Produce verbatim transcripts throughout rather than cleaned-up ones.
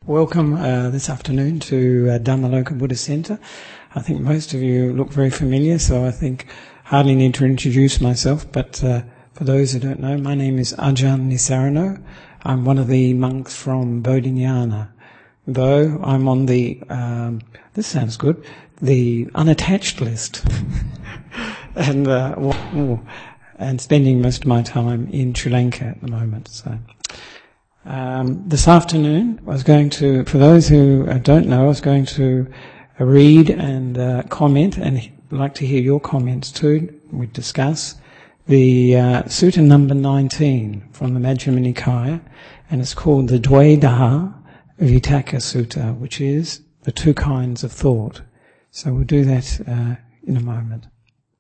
Welcome uh, this afternoon to uh, Dhammaloka Buddhist Centre. I think most of you look very familiar, so I think hardly need to introduce myself, but uh, for those who don't know, my name is Ajahn Nisarano. I'm one of the monks from Bodhinyana, though I'm on the, um, this sounds good, the unattached list, and uh, oh, and spending most of my time in Sri Lanka at the moment, so... Um, this afternoon, I was going to, for those who uh, don't know, I was going to uh, read and uh, comment, and I'd like to hear your comments too. We discuss the uh, Sutta number nineteen from the Majjhima Nikaya, and it's called the Dvedaha Vitakka Sutta, which is the two kinds of thought. So we'll do that uh, in a moment.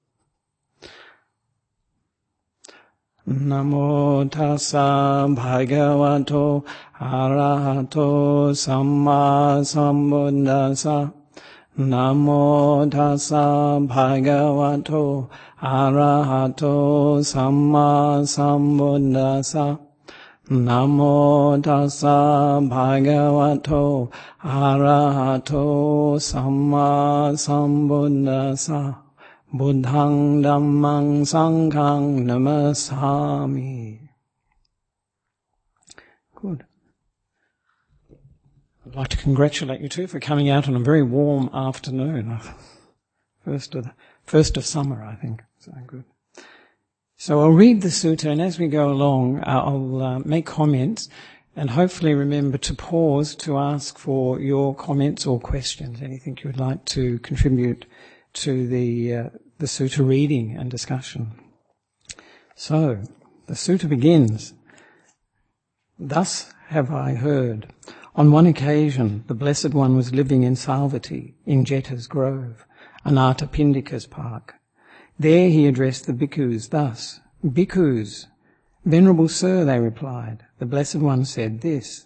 Namo tassa bhagavato arahato samma sambuddhassa. Namo tassa bhagavato arahato samma sambuddhassa. Namo tassa bhagavato arahato samma sambuddhassa. Buddhaṃ Dhammaṃ Sanghaṃ Namasāmi. Good. I'd like to congratulate you too for coming out on a very warm afternoon. First of, the, first of summer, I think. So good. So I'll read the sutta, and as we go along, I'll uh, make comments, and hopefully remember to pause to ask for your comments or questions, anything you would like to contribute to the uh, the sutta reading and discussion. So, the sutta begins. Thus have I heard. On one occasion, the Blessed One was living in Savatthi, in Jeta's grove, Anathapindika's park. There he addressed the bhikkhus thus, Bhikkhus, Venerable Sir, they replied. The Blessed One said this,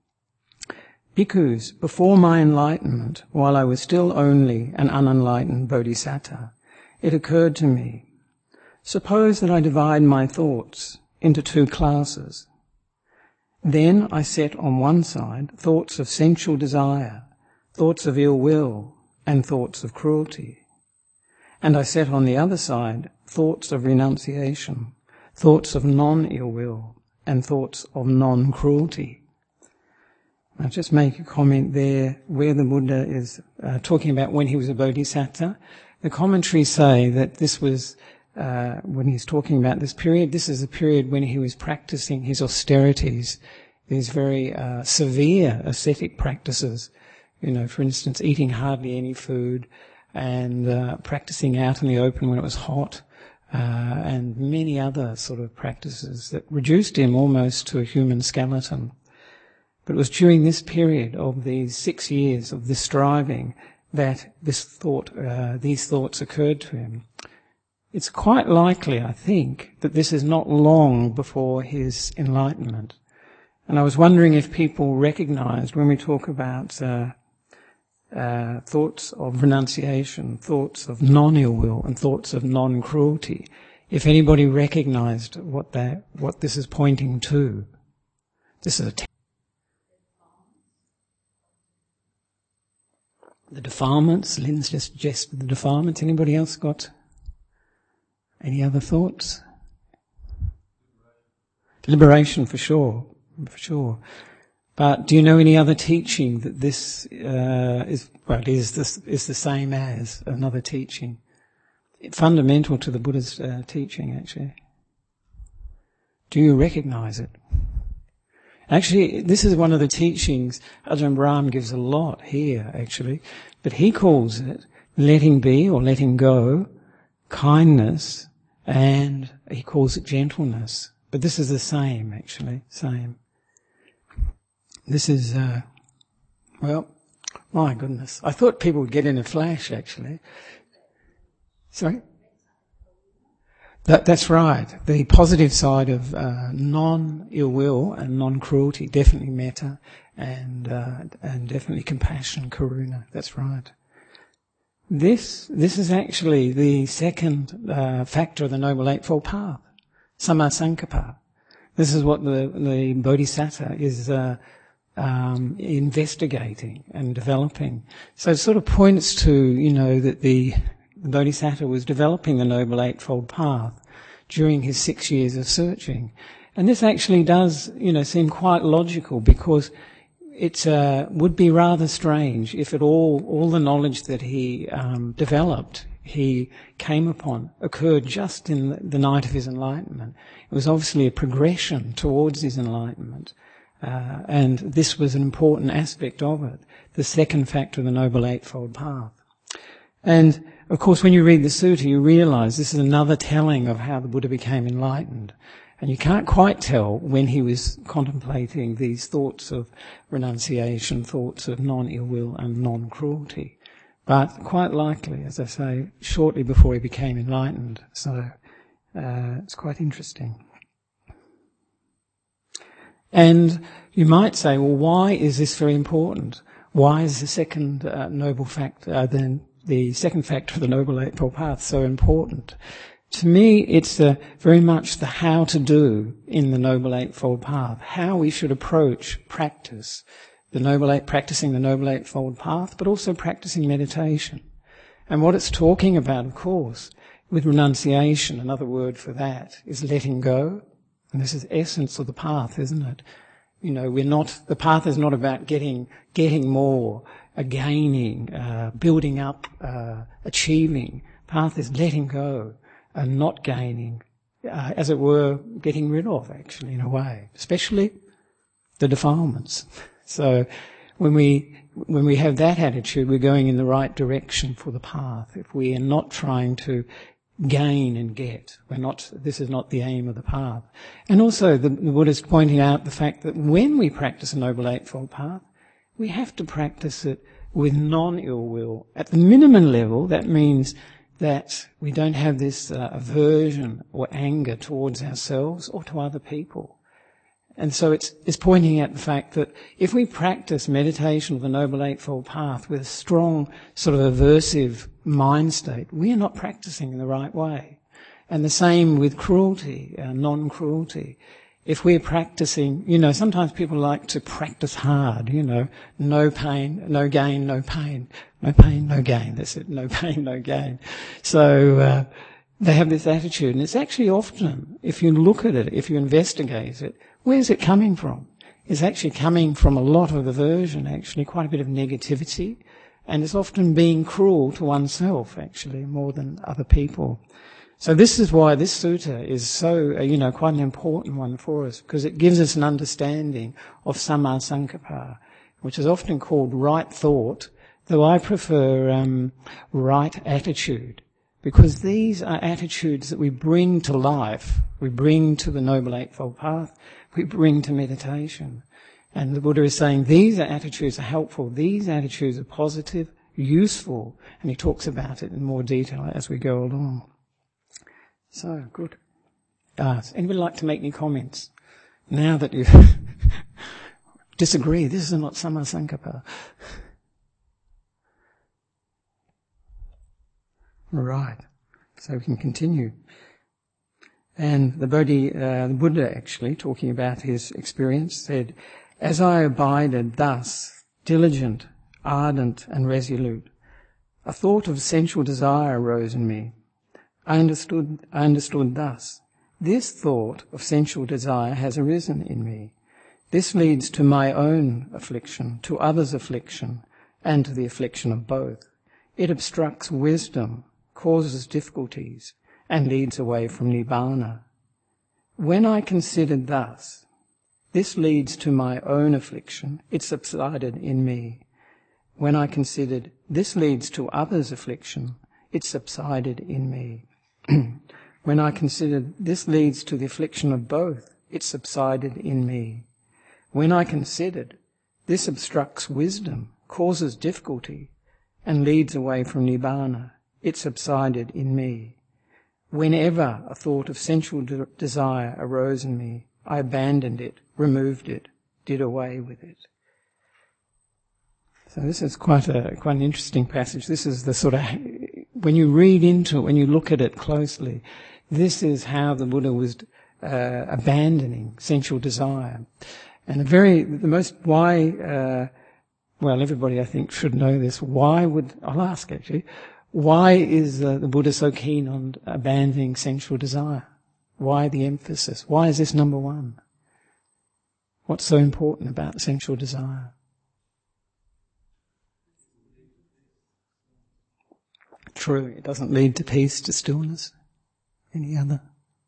Bhikkhus, before my enlightenment, while I was still only an unenlightened bodhisattva, it occurred to me, suppose that I divide my thoughts into two classes. Then I set on one side thoughts of sensual desire, thoughts of ill will, and thoughts of cruelty. And I set on the other side thoughts of renunciation, thoughts of non-ill will, and thoughts of non-cruelty. I'll just make a comment there where the Buddha is uh, talking about when he was a bodhisattva. The commentaries say that this was, uh, when he's talking about this period, this is a period when he was practicing his austerities, these very uh, severe ascetic practices. You know, for instance, eating hardly any food and uh, practicing out in the open when it was hot, uh, and many other sort of practices that reduced him almost to a human skeleton. But it was during this period of these six years of this striving that this thought, uh, these thoughts occurred to him. It's quite likely, I think, that this is not long before his enlightenment. And I was wondering if people recognized when we talk about uh, uh, thoughts of renunciation, thoughts of non-ill will, and thoughts of non-cruelty, if anybody recognized what that, what this is pointing to. This is a te- The defilements, Lynn's just suggested the defilements. Anybody else got any other thoughts? Liberation, for sure, for sure. But do you know any other teaching that this uh, is, well, it is, this, is the same as another teaching? It's fundamental to the Buddha's uh, teaching, actually. Do you recognize it? Actually, this is one of the teachings, Ajahn Brahm gives a lot here, actually, but he calls it letting be or letting go, kindness, and he calls it gentleness. But this is the same, actually, same. This is, uh, well, my goodness. I thought people would get in a flash, actually. Sorry? That, that's right. The positive side of uh, non-ill will and non-cruelty, definitely metta, and uh, and definitely compassion, karuna. That's right. This this is actually the second uh, factor of the Noble Eightfold Path, samma sankappa. This is what the the bodhisattva is uh, um, investigating and developing. So it sort of points to, you know, that the, the Bodhisattva was developing the Noble Eightfold Path during his six years of searching. And this actually does, you know, seem quite logical, because it uh, would be rather strange if at all, all the knowledge that he um, developed, he came upon, occurred just in the, the night of his enlightenment. It was obviously a progression towards his enlightenment. Uh, and this was an important aspect of it, the second factor of the Noble Eightfold Path. And, of course, when you read the sutta, you realise this is another telling of how the Buddha became enlightened. And you can't quite tell when he was contemplating these thoughts of renunciation, thoughts of non-ill will and non-cruelty. But quite likely, as I say, shortly before he became enlightened. So uh, it's quite interesting. And you might say, well, why is this very important? Why is the second uh, noble factor, uh, then the second factor of the Noble Eightfold Path so important? To me, it's uh, very much the how to do in the Noble Eightfold Path, how we should approach practice, the Noble Eight, practicing the Noble Eightfold Path, but also practicing meditation. And what it's talking about, of course, with renunciation, another word for that, is letting go. And this is the essence of the path, isn't it? You know, we're not, the path is not about getting, getting more, uh, gaining, uh, building up, uh, achieving. Path is letting go and not gaining, uh, as it were, getting rid of, actually, in a way, especially the defilements. So when we, when we have that attitude, we're going in the right direction for the path. If we are not trying to gain and get, we're not, this is not the aim of the path. And also the, the Buddha is pointing out the fact that when we practice a Noble Eightfold Path, we have to practice it with non-ill will. At the minimum level, that means that we don't have this uh, aversion or anger towards ourselves or to other people. And so it's, it's pointing out the fact that if we practice meditation of the Noble Eightfold Path with a strong sort of aversive mind state, we are not practicing in the right way. And the same with cruelty, uh, non-cruelty. If we're practicing, you know, sometimes people like to practice hard, you know, no pain, no gain, no pain, no pain, no gain. That's it, no pain, no gain. So uh, they have this attitude, and it's actually often, if you look at it, if you investigate it, where's it coming from? It's actually coming from a lot of aversion, actually, quite a bit of negativity, and it's often being cruel to oneself, actually, more than other people. So this is why this sutta is so, uh, you know, quite an important one for us, because it gives us an understanding of samma sankappa, which is often called right thought, though I prefer um, right attitude, because these are attitudes that we bring to life, we bring to the Noble Eightfold Path, we bring to meditation. And the Buddha is saying these attitudes are helpful, these attitudes are positive, useful, and he talks about it in more detail as we go along. So, good. Uh, anybody like to make any comments? Now that you disagree, this is not samma sankappa. Right. So we can continue. And the Bodhi, uh, the Buddha actually, talking about his experience, said, "As I abided thus, diligent, ardent and resolute, a thought of sensual desire arose in me. I understood, I understood thus, this thought of sensual desire has arisen in me. This leads to my own affliction, to others' affliction, and to the affliction of both. It obstructs wisdom, causes difficulties, and leads away from Nibbana. When I considered thus, this leads to my own affliction, it subsided in me. When I considered this leads to others' affliction, it subsided in me. When I considered this leads to the affliction of both, it subsided in me. When I considered this obstructs wisdom, causes difficulty, and leads away from Nibbana, it subsided in me. Whenever a thought of sensual de- desire arose in me, I abandoned it, removed it, did away with it." So this is quite a quite an interesting passage. This is the sort of, when you read into it, when you look at it closely, this is how the Buddha was uh, abandoning sensual desire. And the very, the most, why, uh, well, everybody I think should know this. Why would, I'll ask actually, why is uh, the Buddha so keen on abandoning sensual desire? Why the emphasis? Why is this number one? What's so important about sensual desire? True, it doesn't lead to peace, to stillness. Any other?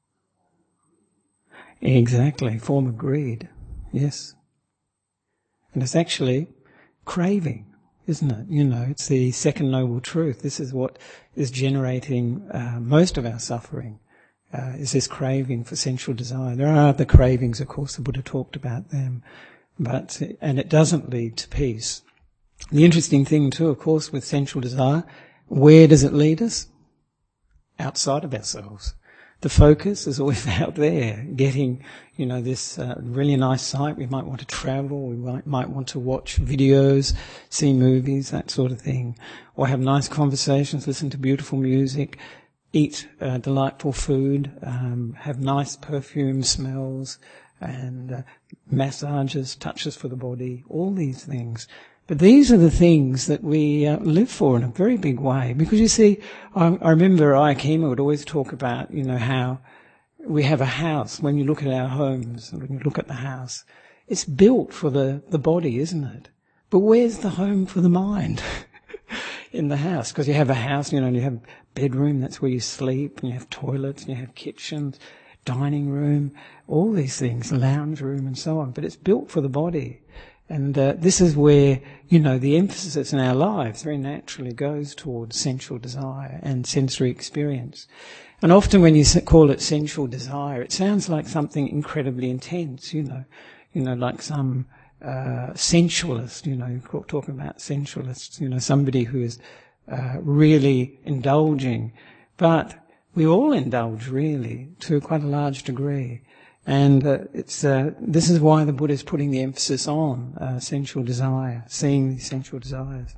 Exactly, form of greed. Yes. And it's actually craving, isn't it? You know, it's the second noble truth. This is what is generating uh, most of our suffering, uh, is this craving for sensual desire. There are other cravings, of course, the Buddha talked about them, but, and it doesn't lead to peace. The interesting thing too, of course, with sensual desire, where does it lead us? Outside of ourselves. The focus is always out there, getting, you know, this uh, really nice sight. We might want to travel, we might, might want to watch videos, see movies, that sort of thing, or have nice conversations, listen to beautiful music, eat uh, delightful food, um, have nice perfume smells, and uh, massages, touches for the body, all these things. But these are the things that we uh, live for in a very big way. Because you see, I, I remember Ayakema would always talk about, you know, how we have a house. When you look at our homes, when you look at the house, it's built for the, the body, isn't it? But where's the home for the mind in the house? Because you have a house, you know, and you have bedroom, that's where you sleep, and you have toilets, and you have kitchens, dining room, all these things, lounge room and so on. But it's built for the body. And uh, this is where, you know, the emphasis in our lives very naturally goes towards sensual desire and sensory experience. And often when you call it sensual desire, it sounds like something incredibly intense, you know, you know, like some uh, sensualist, you know, talking about sensualists, you know, somebody who is uh, really indulging. But we all indulge, really, to quite a large degree. And uh, it's uh, this is why the Buddha is putting the emphasis on uh, sensual desire, seeing these sensual desires.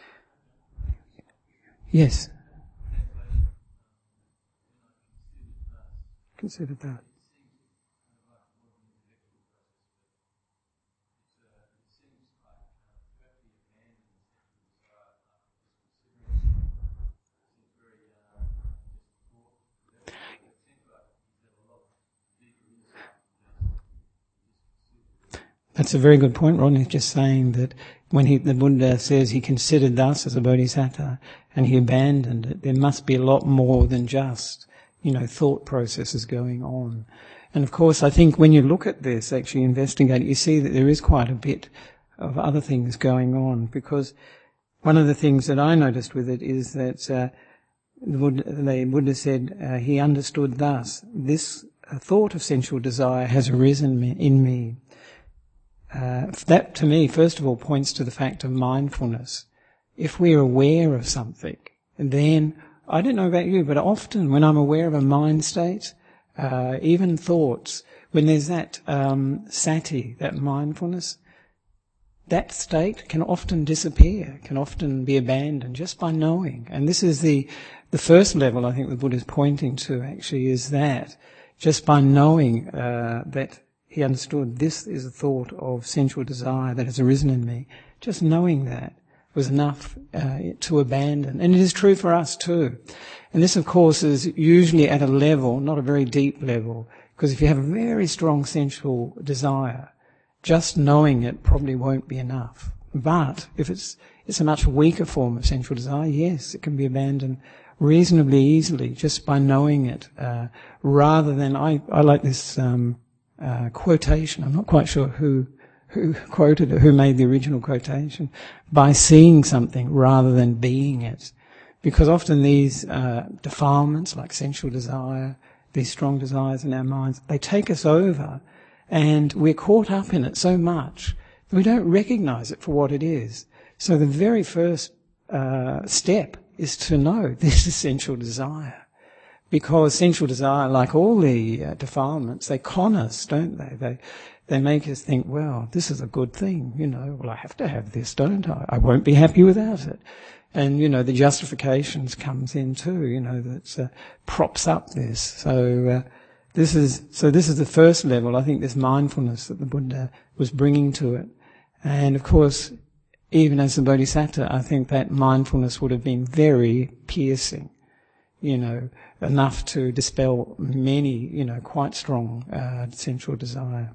Yes. Consider that. That's a very good point. Rodney's just saying that when he, the Buddha says he considered thus as a bodhisattva and he abandoned it, there must be a lot more than just, you know, thought processes going on. And of course, I think when you look at this, actually investigate it, you see that there is quite a bit of other things going on, because one of the things that I noticed with it is that uh, the, Buddha, the Buddha said uh, he understood thus, this uh, thought of sensual desire has arisen in me. Uh, that to me, first of all, points to the fact of mindfulness. If we're aware of something, then, I don't know about you, but often when I'm aware of a mind state, uh, even thoughts, when there's that um, sati, that mindfulness, that state can often disappear, can often be abandoned just by knowing. And this is the the first level I think the Buddha is pointing to, actually, is that just by knowing uh, that he understood this is a thought of sensual desire that has arisen in me. Just knowing that was enough uh, to abandon. And it is true for us too. And this, of course, is usually at a level, not a very deep level, because if you have a very strong sensual desire, just knowing it probably won't be enough. But if it's it's a much weaker form of sensual desire, yes, it can be abandoned reasonably easily just by knowing it, uh, rather than, I, I like this um Uh, quotation, I'm not quite sure who who quoted it, who made the original quotation, by seeing something rather than being it. Because often these uh, defilements, like sensual desire, these strong desires in our minds, they take us over, and we're caught up in it so much that we don't recognize it for what it is. So the very first uh, step is to know this is sensual desire. Because sensual desire, like all the uh, defilements, they con us, don't they? They they make us think, well, this is a good thing, you know, well, I have to have this, don't I? I won't be happy without it. And, you know, the justifications comes in too, you know, that uh, props up this. So uh, this is, so this is the first level, I think, this mindfulness that the Buddha was bringing to it. And of course, even as the Bodhisattva, I think that mindfulness would have been very piercing, you know, enough to dispel many, you know, quite strong uh, sensual desire.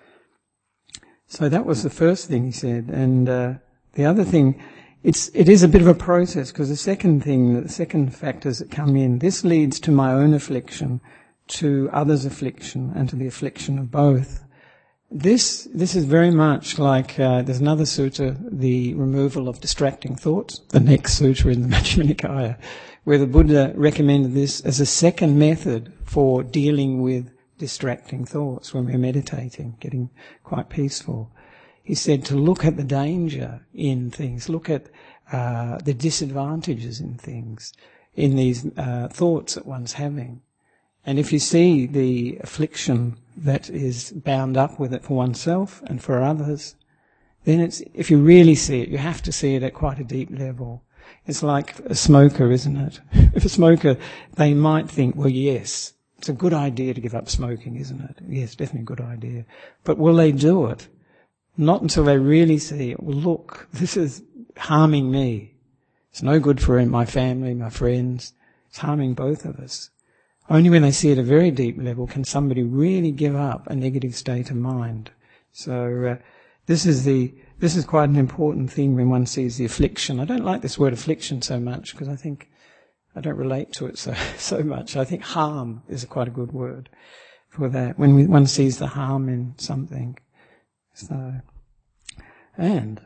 So that was the first thing he said. And uh, the other thing, it's it is a bit of a process, because the second thing, the second factors that come in, this leads to my own affliction, to others' affliction, and to the affliction of both. This this is very much like, uh, there's another sutta, the removal of distracting thoughts, the next sutta in the Majjhima Nikaya, where the Buddha recommended this as a second method for dealing with distracting thoughts when we're meditating, getting quite peaceful. He said to look at the danger in things, look at uh, the disadvantages in things, in these uh, thoughts that one's having. And if you see the affliction that is bound up with it for oneself and for others, then it's, if you really see it, you have to see it at quite a deep level. It's like a smoker, isn't it? If a smoker, they might think, well, yes, it's a good idea to give up smoking, isn't it? Yes, definitely a good idea. But will they do it? Not until they really see, well, look, this is harming me. It's no good for my family, my friends. It's harming both of us. Only when they see at a very deep level can somebody really give up a negative state of mind. So uh, this is the this is quite an important thing when one sees the affliction. I don't like this word affliction so much because I think I don't relate to it so so much. I think harm is quite a good word for that. When we, one sees the harm in something. So, and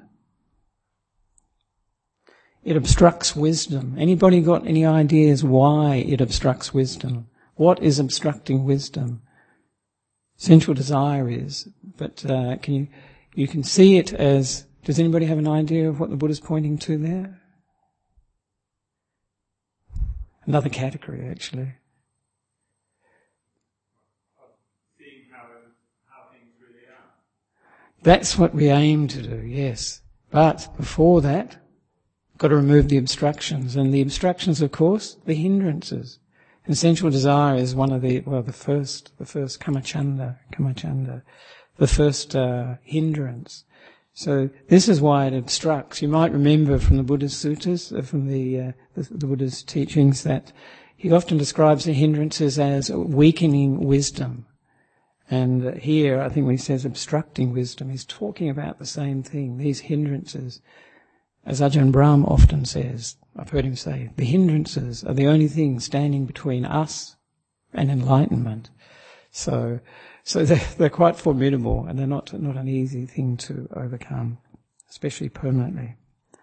it obstructs wisdom. Anybody got any ideas why it obstructs wisdom? What is obstructing wisdom? Sensual desire is, but uh, can you you can see it as. Does anybody have an idea of what the Buddha's pointing to there? Another category, actually. Seeing how how things really are. That's what we aim to do. Yes, but before that, got to remove the obstructions, and the obstructions, of course, the hindrances. And sensual desire is one of the, well, the first, the first kamachanda, kamachanda, the first uh, hindrance. So this is why it obstructs. You might remember from the Buddha's suttas, from the, uh, the, the Buddha's teachings, that he often describes the hindrances as weakening wisdom. And here, I think when he says obstructing wisdom, he's talking about the same thing, these hindrances. As Ajahn Brahm often says, I've heard him say, the hindrances are the only thing standing between us and enlightenment. So, so they're, they're quite formidable, and they're not, not an easy thing to overcome, especially permanently.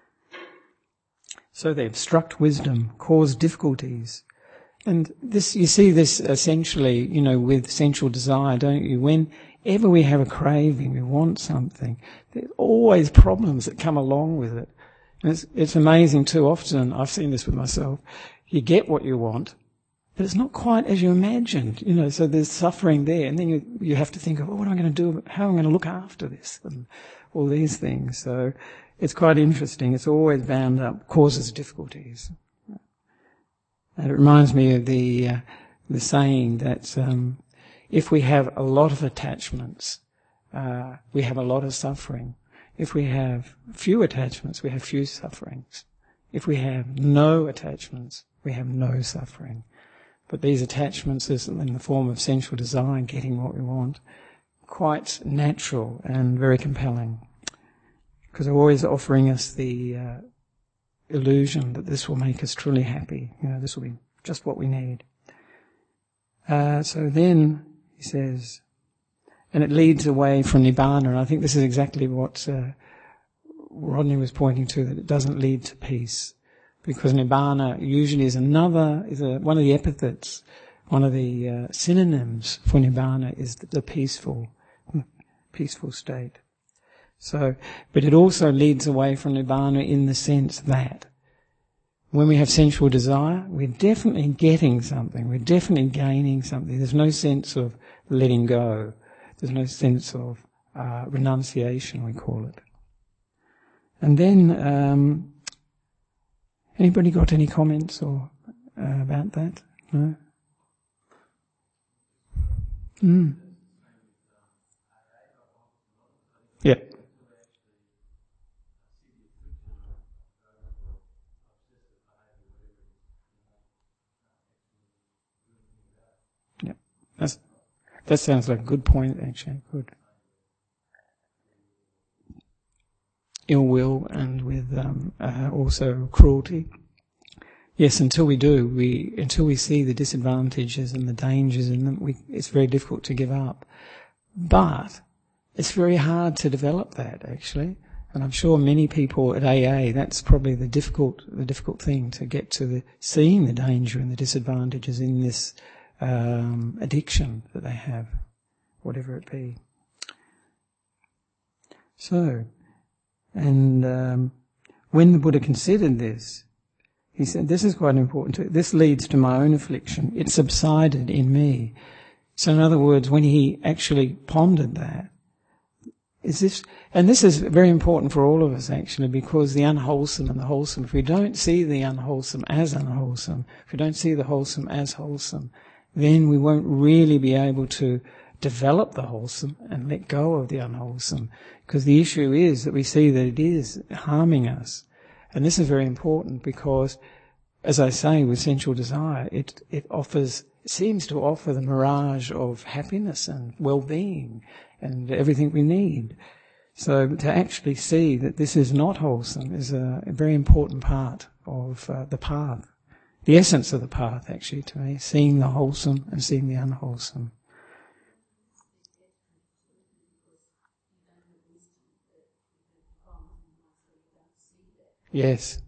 So they obstruct wisdom, cause difficulties. And this, you see this essentially, you know, with sensual desire, don't you? Whenever we have a craving, we want something, there's always problems that come along with it. And it's, it's amazing too often, I've seen this with myself, you get what you want, but it's not quite as you imagined, you know, so there's suffering there, and then you, you have to think of, oh, what am I going to do, how am I going to look after this, and all these things. So it's quite interesting, it's always bound up, causes difficulties. And it reminds me of the, uh, the saying that um, if we have a lot of attachments, uh, we have a lot of suffering. If we have few attachments, we have few sufferings. If we have no attachments, we have no suffering. But these attachments is in the form of sensual desire, getting what we want, quite natural and very compelling. Because they're always offering us the uh, illusion that this will make us truly happy. You know, this will be just what we need. Uh, so then, he says, and it leads away from Nibbana, and I think this is exactly what uh, Rodney was pointing to, that it doesn't lead to peace. Because Nibbana usually is another, is a, one of the epithets, one of the uh, synonyms for Nibbana is the, the peaceful, peaceful state. So, but it also leads away from Nibbana in the sense that when we have sensual desire, we're definitely getting something, we're definitely gaining something. There's no sense of letting go. There's no sense of uh, renunciation, we call it. And then, um, anybody got any comments or uh, about that? No? Mm. Yeah. Yeah. That's, that sounds like a good point, actually. Good. Ill will and with um, uh, also cruelty. Yes, until we do, we until we see the disadvantages and the dangers in them, we, it's very difficult to give up. But it's very hard to develop that, actually. And I'm sure many people at A A, that's probably the difficult the difficult thing, to get to the, seeing the danger and the disadvantages in this um, addiction that they have, whatever it be. So, and um, when the Buddha considered this, he said, this is quite important too. This leads to my own affliction. It subsided in me. So in other words, when he actually pondered that, is this, and this is very important for all of us actually, because the unwholesome and the wholesome, if we don't see the unwholesome as unwholesome, if we don't see the wholesome as wholesome, then we won't really be able to develop the wholesome and let go of the unwholesome. Because the issue is that we see that it is harming us. And this is very important because, as I say, with sensual desire, it, it offers, it seems to offer the mirage of happiness and well-being and everything we need. So to actually see that this is not wholesome is a, a very important part of uh, the path. The essence of the path, actually, to me, seeing the wholesome and seeing the unwholesome. Yes.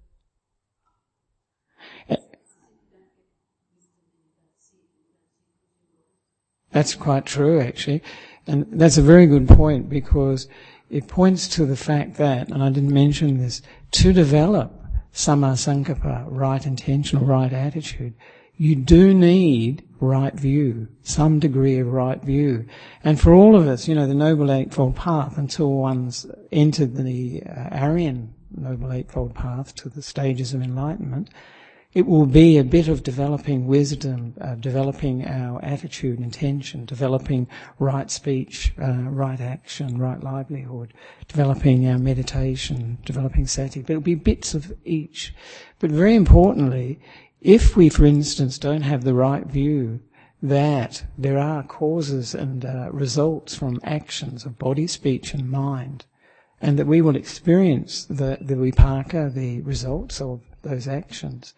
That's quite true, actually. And that's a very good point, because it points to the fact that, and I didn't mention this, to develop samma sankappa, right intention or right attitude, you do need right view, some degree of right view. And for all of us, you know, the Noble Eightfold Path, until one's entered the uh, Aryan Noble Eightfold Path to the stages of enlightenment, it will be a bit of developing wisdom, uh, developing our attitude, intention, developing right speech, uh, right action, right livelihood, developing our meditation, developing sati. But it'll be bits of each. But very importantly, if we, for instance, don't have the right view that there are causes and uh, results from actions of body, speech and mind, and that we will experience the, the vipaka, the results of those actions,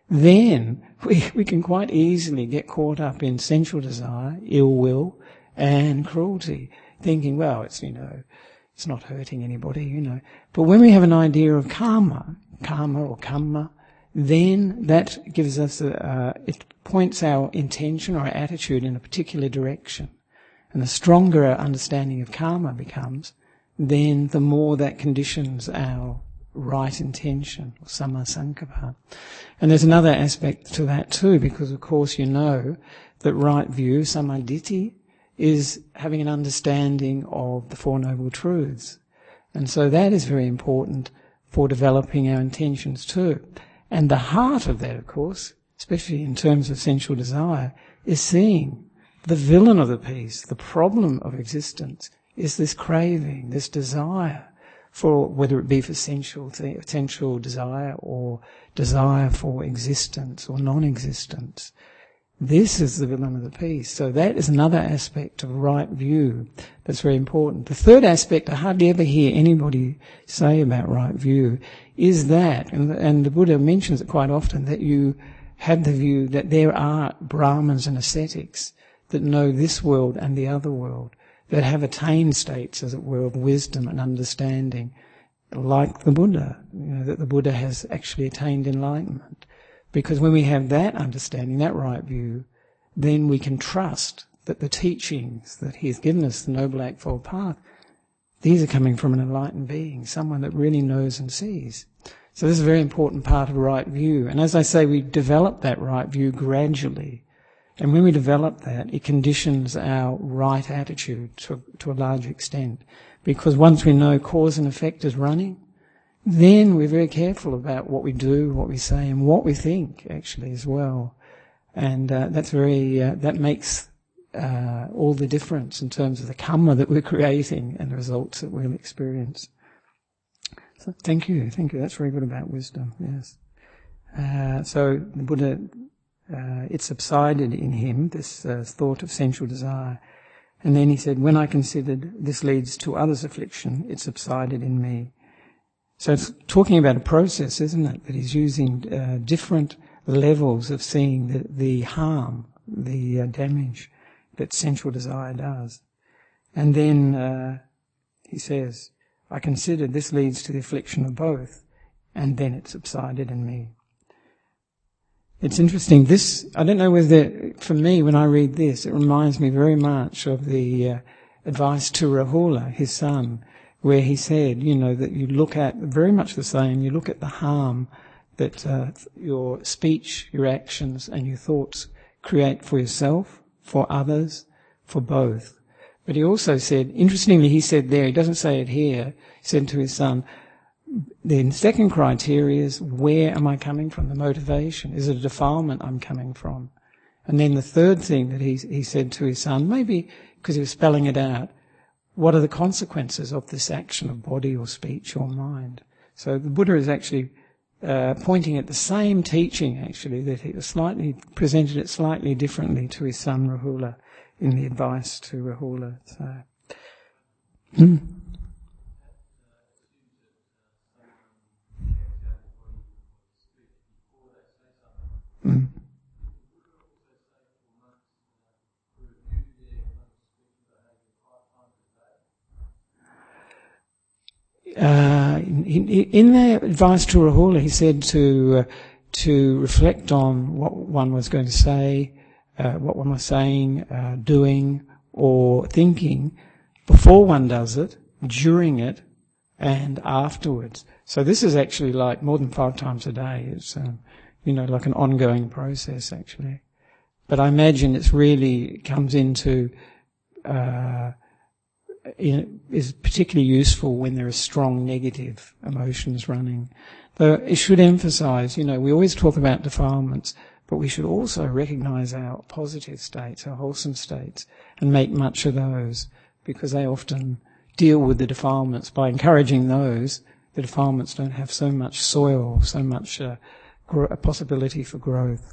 then we, we can quite easily get caught up in sensual desire, ill will, and cruelty, thinking, well, it's, you know, it's not hurting anybody, you know. But when we have an idea of karma, karma or kamma, then that gives us a, uh, it points our intention or our attitude in a particular direction. And the stronger our understanding of karma becomes, then the more that conditions our right intention, or samma sankappa. And there's another aspect to that too, because of course you know that right view, sammaditthi, is having an understanding of the Four Noble Truths. And so that is very important for developing our intentions too. And the heart of that, of course, especially in terms of sensual desire, is seeing the villain of the piece, the problem of existence, is this craving, this desire for, whether it be for sensual, sensual desire or desire for existence or non-existence. This is the villain of the piece. So that is another aspect of right view that's very important. The third aspect I hardly ever hear anybody say about right view is that, and the, and the Buddha mentions it quite often, that you have the view that there are Brahmins and ascetics that know this world and the other world, that have attained states, as it were, of wisdom and understanding, like the Buddha, you know, that the Buddha has actually attained enlightenment. Because when we have that understanding, that right view, then we can trust that the teachings that he has given us, the Noble Eightfold Path, these are coming from an enlightened being, someone that really knows and sees. So this is a very important part of right view. And as I say, we develop that right view gradually. And when we develop that, it conditions our right attitude to, to a large extent. Because once we know cause and effect is running, then we're very careful about what we do, what we say, and what we think, actually, as well. And uh, that's very, uh, that makes uh, all the difference in terms of the karma that we're creating and the results that we'll experience. So thank you, thank you. That's very good about wisdom, yes. Uh, so the Buddha, uh, it subsided in him, this uh, thought of sensual desire. And then he said, when I considered this leads to others' affliction, it subsided in me. So it's talking about a process, isn't it? That he's using uh, different levels of seeing the, the harm, the uh, damage that sensual desire does. And then uh, he says, I considered this leads to the affliction of both, and then it subsided in me. It's interesting, this, I don't know whether, for me, when I read this, it reminds me very much of the uh, advice to Rahula, his son, where he said, you know, that you look at, very much the same, you look at the harm that uh, your speech, your actions and your thoughts create for yourself, for others, for both. But he also said, interestingly he said there, he doesn't say it here, he said to his son, the second criteria is, where am I coming from, the motivation? Is it a defilement I'm coming from? And then the third thing that he, he said to his son, maybe because he was spelling it out, what are the consequences of this action of body or speech or mind? So the Buddha is actually uh, pointing at the same teaching, actually, that he slightly presented it slightly differently to his son Rahula in the advice to Rahula. So, hmm. Mm. Uh, in, in the advice to Rahula, he said to uh, to reflect on what one was going to say, uh, what one was saying, uh, doing, or thinking before one does it, during it, and afterwards. So this is actually like more than five times a day. It's um, you know, like an ongoing process, actually. But I imagine it's really comes into, uh, in, is particularly useful when there are strong negative emotions running. Though it should emphasize, you know, we always talk about defilements, but we should also recognize our positive states, our wholesome states, and make much of those, because they often deal with the defilements. By encouraging those, the defilements don't have so much soil, so much uh, a possibility for growth.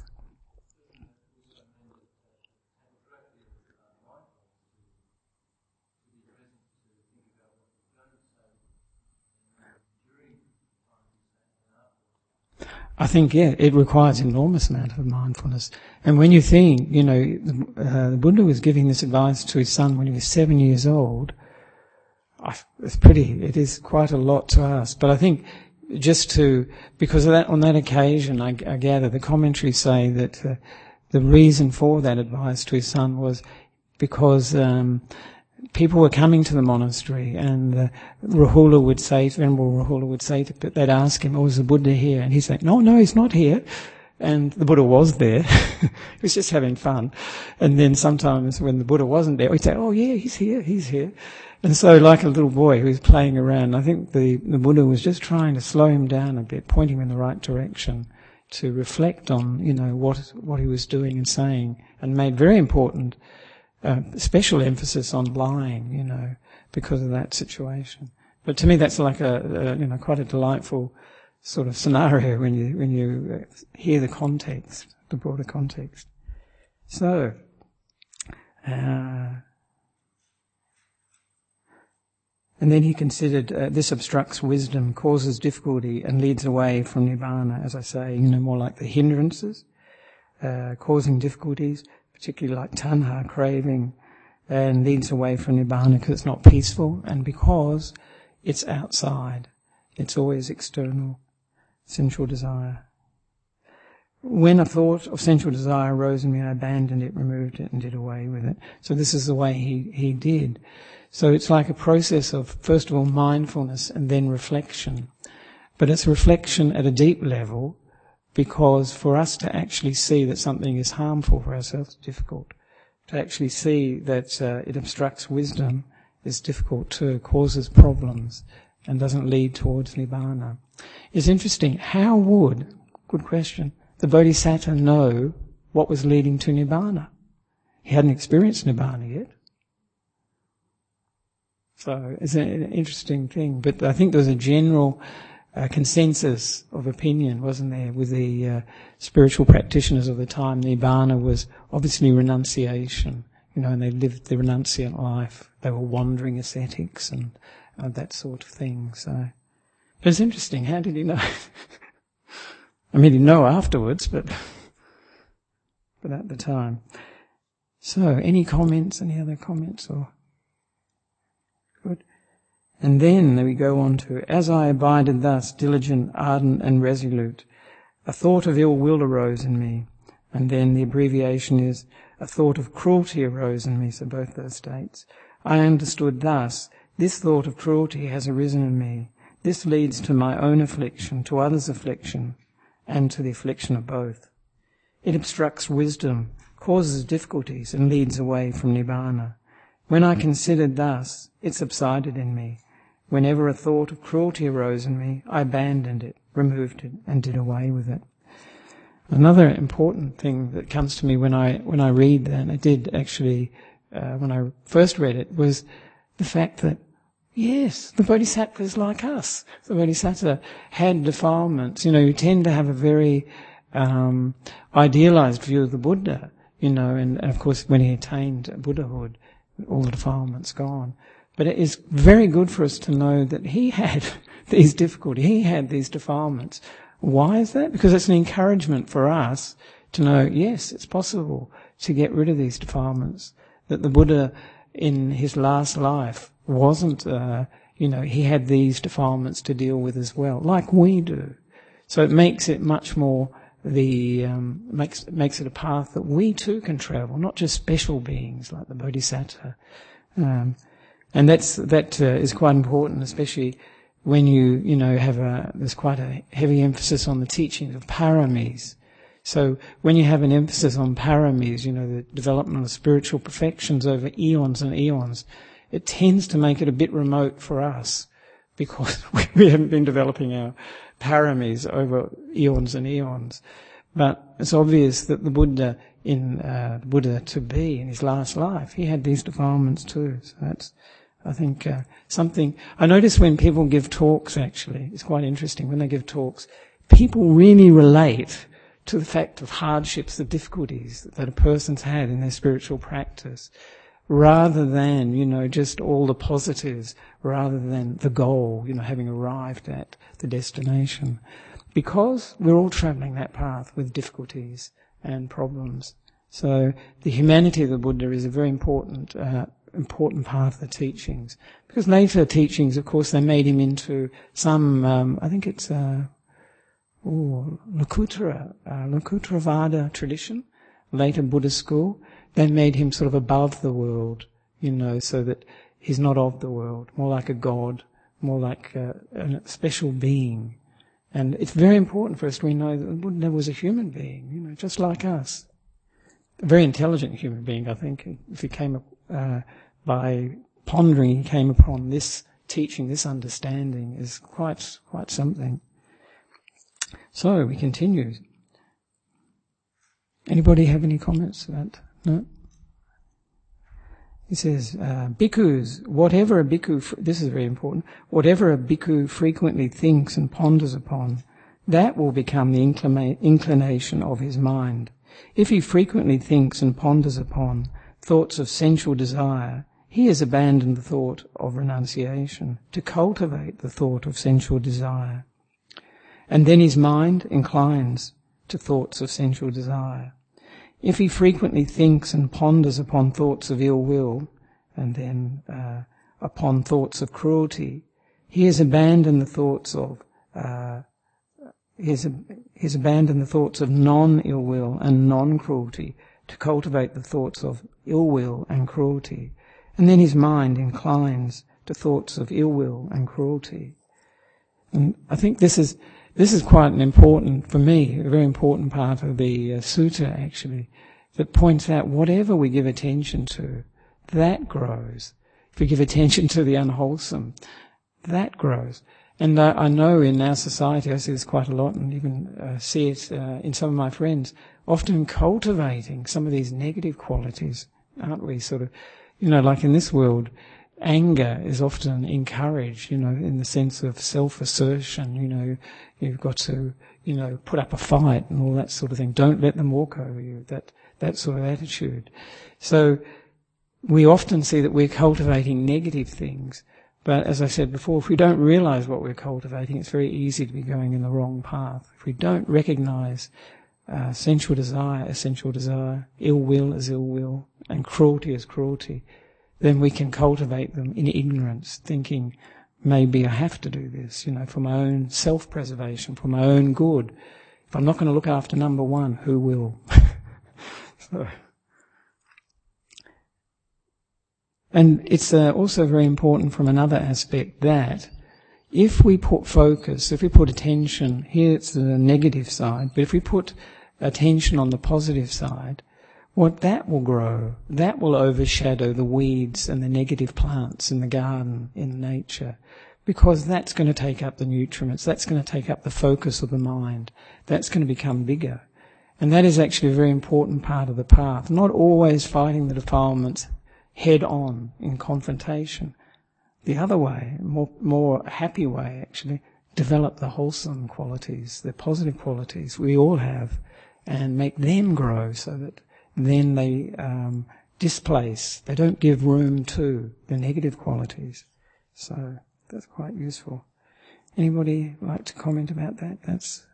I think, yeah, it requires an enormous amount of mindfulness. And when you think, you know, the, uh, the Buddha was giving this advice to his son when he was seven years old, I, it's pretty, it is quite a lot to ask. But I think just to, because of that, on that occasion, I, I gather the commentaries say that uh, the reason for that advice to his son was because um, people were coming to the monastery, and uh, Rahula would say, Venerable Rahula would say, to, they'd ask him, oh, is the Buddha here? And he'd say, no, no, he's not here. And the Buddha was there. He was just having fun. And then sometimes when the Buddha wasn't there, we'd say, oh yeah, he's here, he's here. And so like a little boy who was playing around, I think the, the Buddha was just trying to slow him down a bit, pointing him in the right direction to reflect on, you know, what what he was doing and saying, and made very important uh, special emphasis on lying, you know, because of that situation. But to me that's like a, a you know, quite a delightful sort of scenario when you when you hear the context, the broader context. So, uh, and then he considered uh, this obstructs wisdom, causes difficulty, and leads away from nibbana. As I say, you know, more like the hindrances, uh, causing difficulties, particularly like tanha, craving, and leads away from nibbana because it's not peaceful and because it's outside. It's always external. Sensual desire. When a thought of sensual desire arose in me, I abandoned it, removed it, and did away with it. So this is the way he, he did. So it's like a process of, first of all, mindfulness and then reflection. But it's reflection at a deep level, because for us to actually see that something is harmful for ourselves is difficult. To actually see that uh, it obstructs wisdom is difficult too, causes problems, and doesn't lead towards nibbana. It's interesting, how would, good question, the Bodhisattva know what was leading to nibbana? he hadn't experienced Nibbana yet. So it's an interesting thing. But I think there was a general uh, consensus of opinion, wasn't there, with the uh, spiritual practitioners of the time. Nibbana was obviously renunciation, you know, and they lived the renunciant life. They were wandering ascetics and uh, that sort of thing. So it's interesting. How did he know? I mean, he didn't know afterwards, but but at the time. So, any comments? Any other comments? Or good. And then we go on to, as I abided thus, diligent, ardent, and resolute, a thought of ill will arose in me. And then the abbreviation is, a thought of cruelty arose in me. So both those states. I understood thus, this thought of cruelty has arisen in me. This leads to my own affliction, to others' affliction, and to the affliction of both. It obstructs wisdom, causes difficulties, and leads away from Nibbana. When I considered thus, it subsided in me. Whenever a thought of cruelty arose in me, I abandoned it, removed it, and did away with it. Another important thing that comes to me when I when I read that, and I did actually uh, when I first read it, was the fact that yes, the Bodhisattva is like us. The Bodhisattva had defilements. You know, you tend to have a very um, idealized view of the Buddha, you know, and, and of course when he attained Buddhahood, all the defilements gone. But it is very good for us to know that he had these difficulties, he had these defilements. Why is that? Because it's an encouragement for us to know, yes, it's possible to get rid of these defilements, that the Buddha in his last life wasn't, uh, you know, he had these defilements to deal with as well, like we do. So it makes it much more the, um, makes, makes it a path that we too can travel, not just special beings like the Bodhisattva. Um, and that's, that uh, is quite important, especially when you, you know, have a, there's quite a heavy emphasis on the teaching of paramis. So when you have an emphasis on paramis, you know, the development of spiritual perfections over eons and eons, it tends to make it a bit remote for us because we haven't been developing our paramis over eons and eons. But it's obvious that the Buddha, in uh, the Buddha to be in his last life, he had these defilements too. So that's, I think, uh, something. I notice when people give talks, actually, it's quite interesting. When they give talks, people really relate to the fact of hardships, the difficulties that a person's had in their spiritual practice, rather than, you know, just all the positives, rather than the goal, you know, having arrived at the destination. Because we're all travelling that path with difficulties and problems. So the humanity of the Buddha is a very important uh, important part of the teachings. Because later teachings, of course, they made him into some, um, I think it's uh, ooh, Lokuttara, uh, Lokuttaravada tradition, later Buddhist school. They made him sort of above the world, you know, so that he's not of the world, more like a god, more like a, a special being. And it's very important for us to know that the Buddha was a human being, you know, just like us. A very intelligent human being, I think. If he came up, uh, by pondering, he came upon this teaching, this understanding is quite, quite something. So, we continue. Anybody have any comments about that? No? He says, uh, bhikkhus, whatever a bhikkhu, this is very important, whatever a bhikkhu frequently thinks and ponders upon, that will become the inclina- inclination of his mind. If he frequently thinks and ponders upon thoughts of sensual desire, he has abandoned the thought of renunciation to cultivate the thought of sensual desire. And then his mind inclines to thoughts of sensual desire. If he frequently thinks and ponders upon thoughts of ill will, and then uh, upon thoughts of cruelty, he has abandoned the thoughts of uh, he has, he has abandoned the thoughts of non-ill will and non-cruelty to cultivate the thoughts of ill will and cruelty. And then his mind inclines to thoughts of ill will and cruelty. And I think this is this is quite an important, for me, a very important part of the uh, sutta, actually, that points out whatever we give attention to, that grows. If we give attention to the unwholesome, that grows. And uh, I know in our society, I see this quite a lot, and even uh, see it uh, in some of my friends, often cultivating some of these negative qualities aren't we? Sort of, you know, like in this world, anger is often encouraged, you know, in the sense of self-assertion, you know, you've got to, you know, put up a fight and all that sort of thing. Don't let them walk over you, that, that sort of attitude. So we often see that we're cultivating negative things, but as I said before, if we don't realise what we're cultivating, it's very easy to be going in the wrong path. If we don't recognise uh, sensual desire as sensual desire, ill will as ill will, and cruelty as cruelty, then we can cultivate them in ignorance, thinking, maybe I have to do this, you know, for my own self-preservation, for my own good. If I'm not going to look after number one, who will? So. And it's uh, also very important from another aspect that if we put focus, if we put attention, here it's the negative side, but if we put attention on the positive side, what that will grow, that will overshadow the weeds and the negative plants in the garden, in nature, because that's going to take up the nutriments, that's going to take up the focus of the mind, that's going to become bigger. And that is actually a very important part of the path, not always fighting the defilements head on in confrontation. The other way, more, more happy way actually, develop the wholesome qualities, the positive qualities we all have, and make them grow so that then they um, displace, they don't give room to the negative qualities. So that's quite useful. Anybody like to comment about that? That's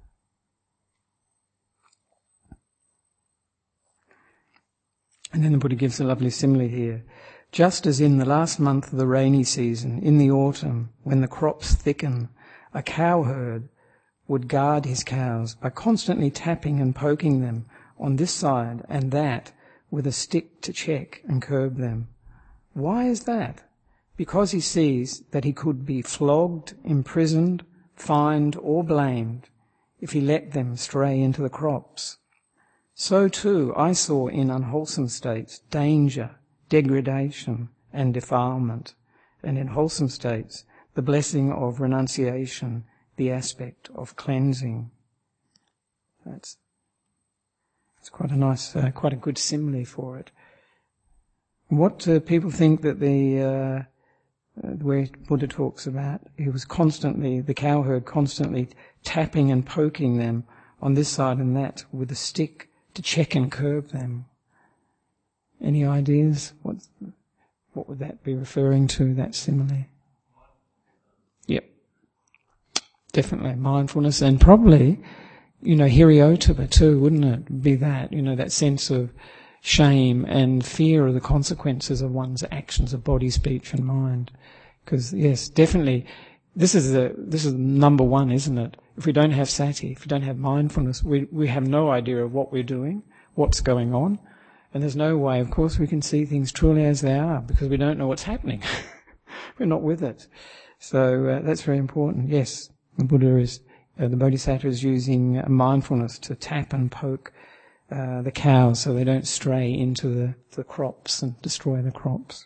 And then the Buddha gives a lovely simile here. Just as in the last month of the rainy season, in the autumn, when the crops thicken, a cowherd would guard his cows by constantly tapping and poking them on this side and that with a stick to check and curb them. Why is that? Because he sees that he could be flogged, imprisoned, fined or blamed if he let them stray into the crops. So too I saw in unwholesome states danger, degradation and defilement, and in wholesome states the blessing of renunciation, the aspect of cleansing. That's it's quite a nice, uh, quite a good simile for it. What do people think that the uh, where Buddha talks about, he was constantly, the cowherd constantly tapping and poking them on this side and that with a stick to check and curb them. Any ideas? What what would that be referring to, that simile? Yep. Definitely mindfulness, and probably, you know, hiriotapa too, wouldn't it? Be that, you know, that sense of shame and fear of the consequences of one's actions of body, speech and mind. Because, yes, definitely, this is the, this is number one, isn't it? If we don't have sati, if we don't have mindfulness, we, we have no idea of what we're doing, what's going on, and there's no way, of course, we can see things truly as they are because we don't know what's happening. We're not with it. So uh, that's very important. Yes, the Buddha is, uh, the Bodhisattva is using uh, mindfulness to tap and poke uh, the cows so they don't stray into the, the crops and destroy the crops.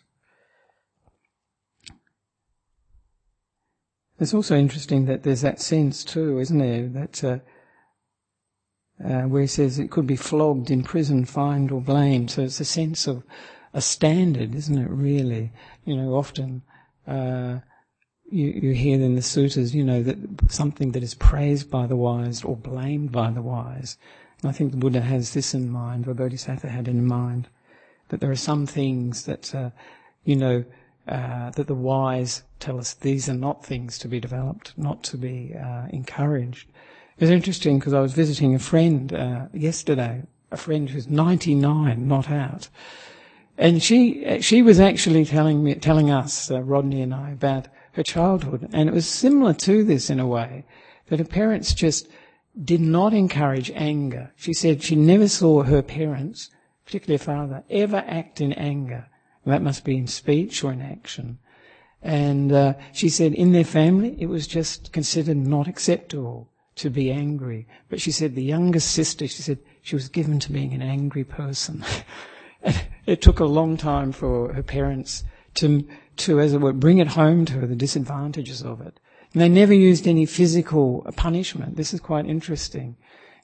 It's also interesting that there's that sense too, isn't there, that uh, uh, where he says it could be flogged, imprisoned, fined or blamed. So it's a sense of a standard, isn't it, really? You know, often uh, you, you hear in the suttas, you know, that something that is praised by the wise or blamed by the wise. And I think the Buddha has this in mind, or Bodhisattva had in mind, that there are some things that, uh, you know, Uh, that the wise tell us these are not things to be developed, not to be uh, encouraged. It was interesting because I was visiting a friend uh, yesterday, a friend who's ninety-nine, not out, and she she was actually telling me, telling us, uh, Rodney and I, about her childhood, and it was similar to this in a way, that her parents just did not encourage anger. She said she never saw her parents, particularly her father, ever act in anger. That must be in speech or in action. And uh, she said in their family it was just considered not acceptable to be angry. But she said the youngest sister, she said she was given to being an angry person. And it took a long time for her parents to, to, as it were, bring it home to her, the disadvantages of it. And they never used any physical punishment. This is quite interesting.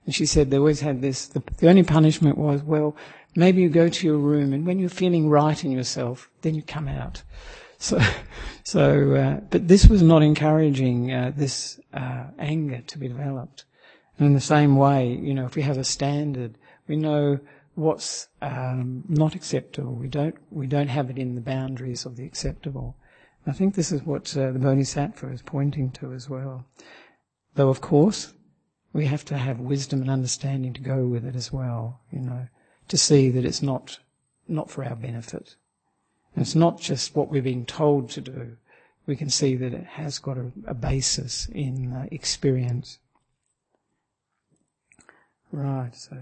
And she said they always had this, the, the only punishment was, well, maybe you go to your room and when you're feeling right in yourself, then you come out. So, so, uh, but this was not encouraging uh, this uh, anger to be developed. And in the same way, you know, if we have a standard, we know what's um, not acceptable. We don't, we don't have it in the boundaries of the acceptable. And I think this is what uh, the Bodhisattva is pointing to as well. Though, of course, we have to have wisdom and understanding to go with it as well, you know, to see that it's not, not for our benefit. And it's not just what we're being told to do. We can see that it has got a, a basis in uh, experience. Right, so.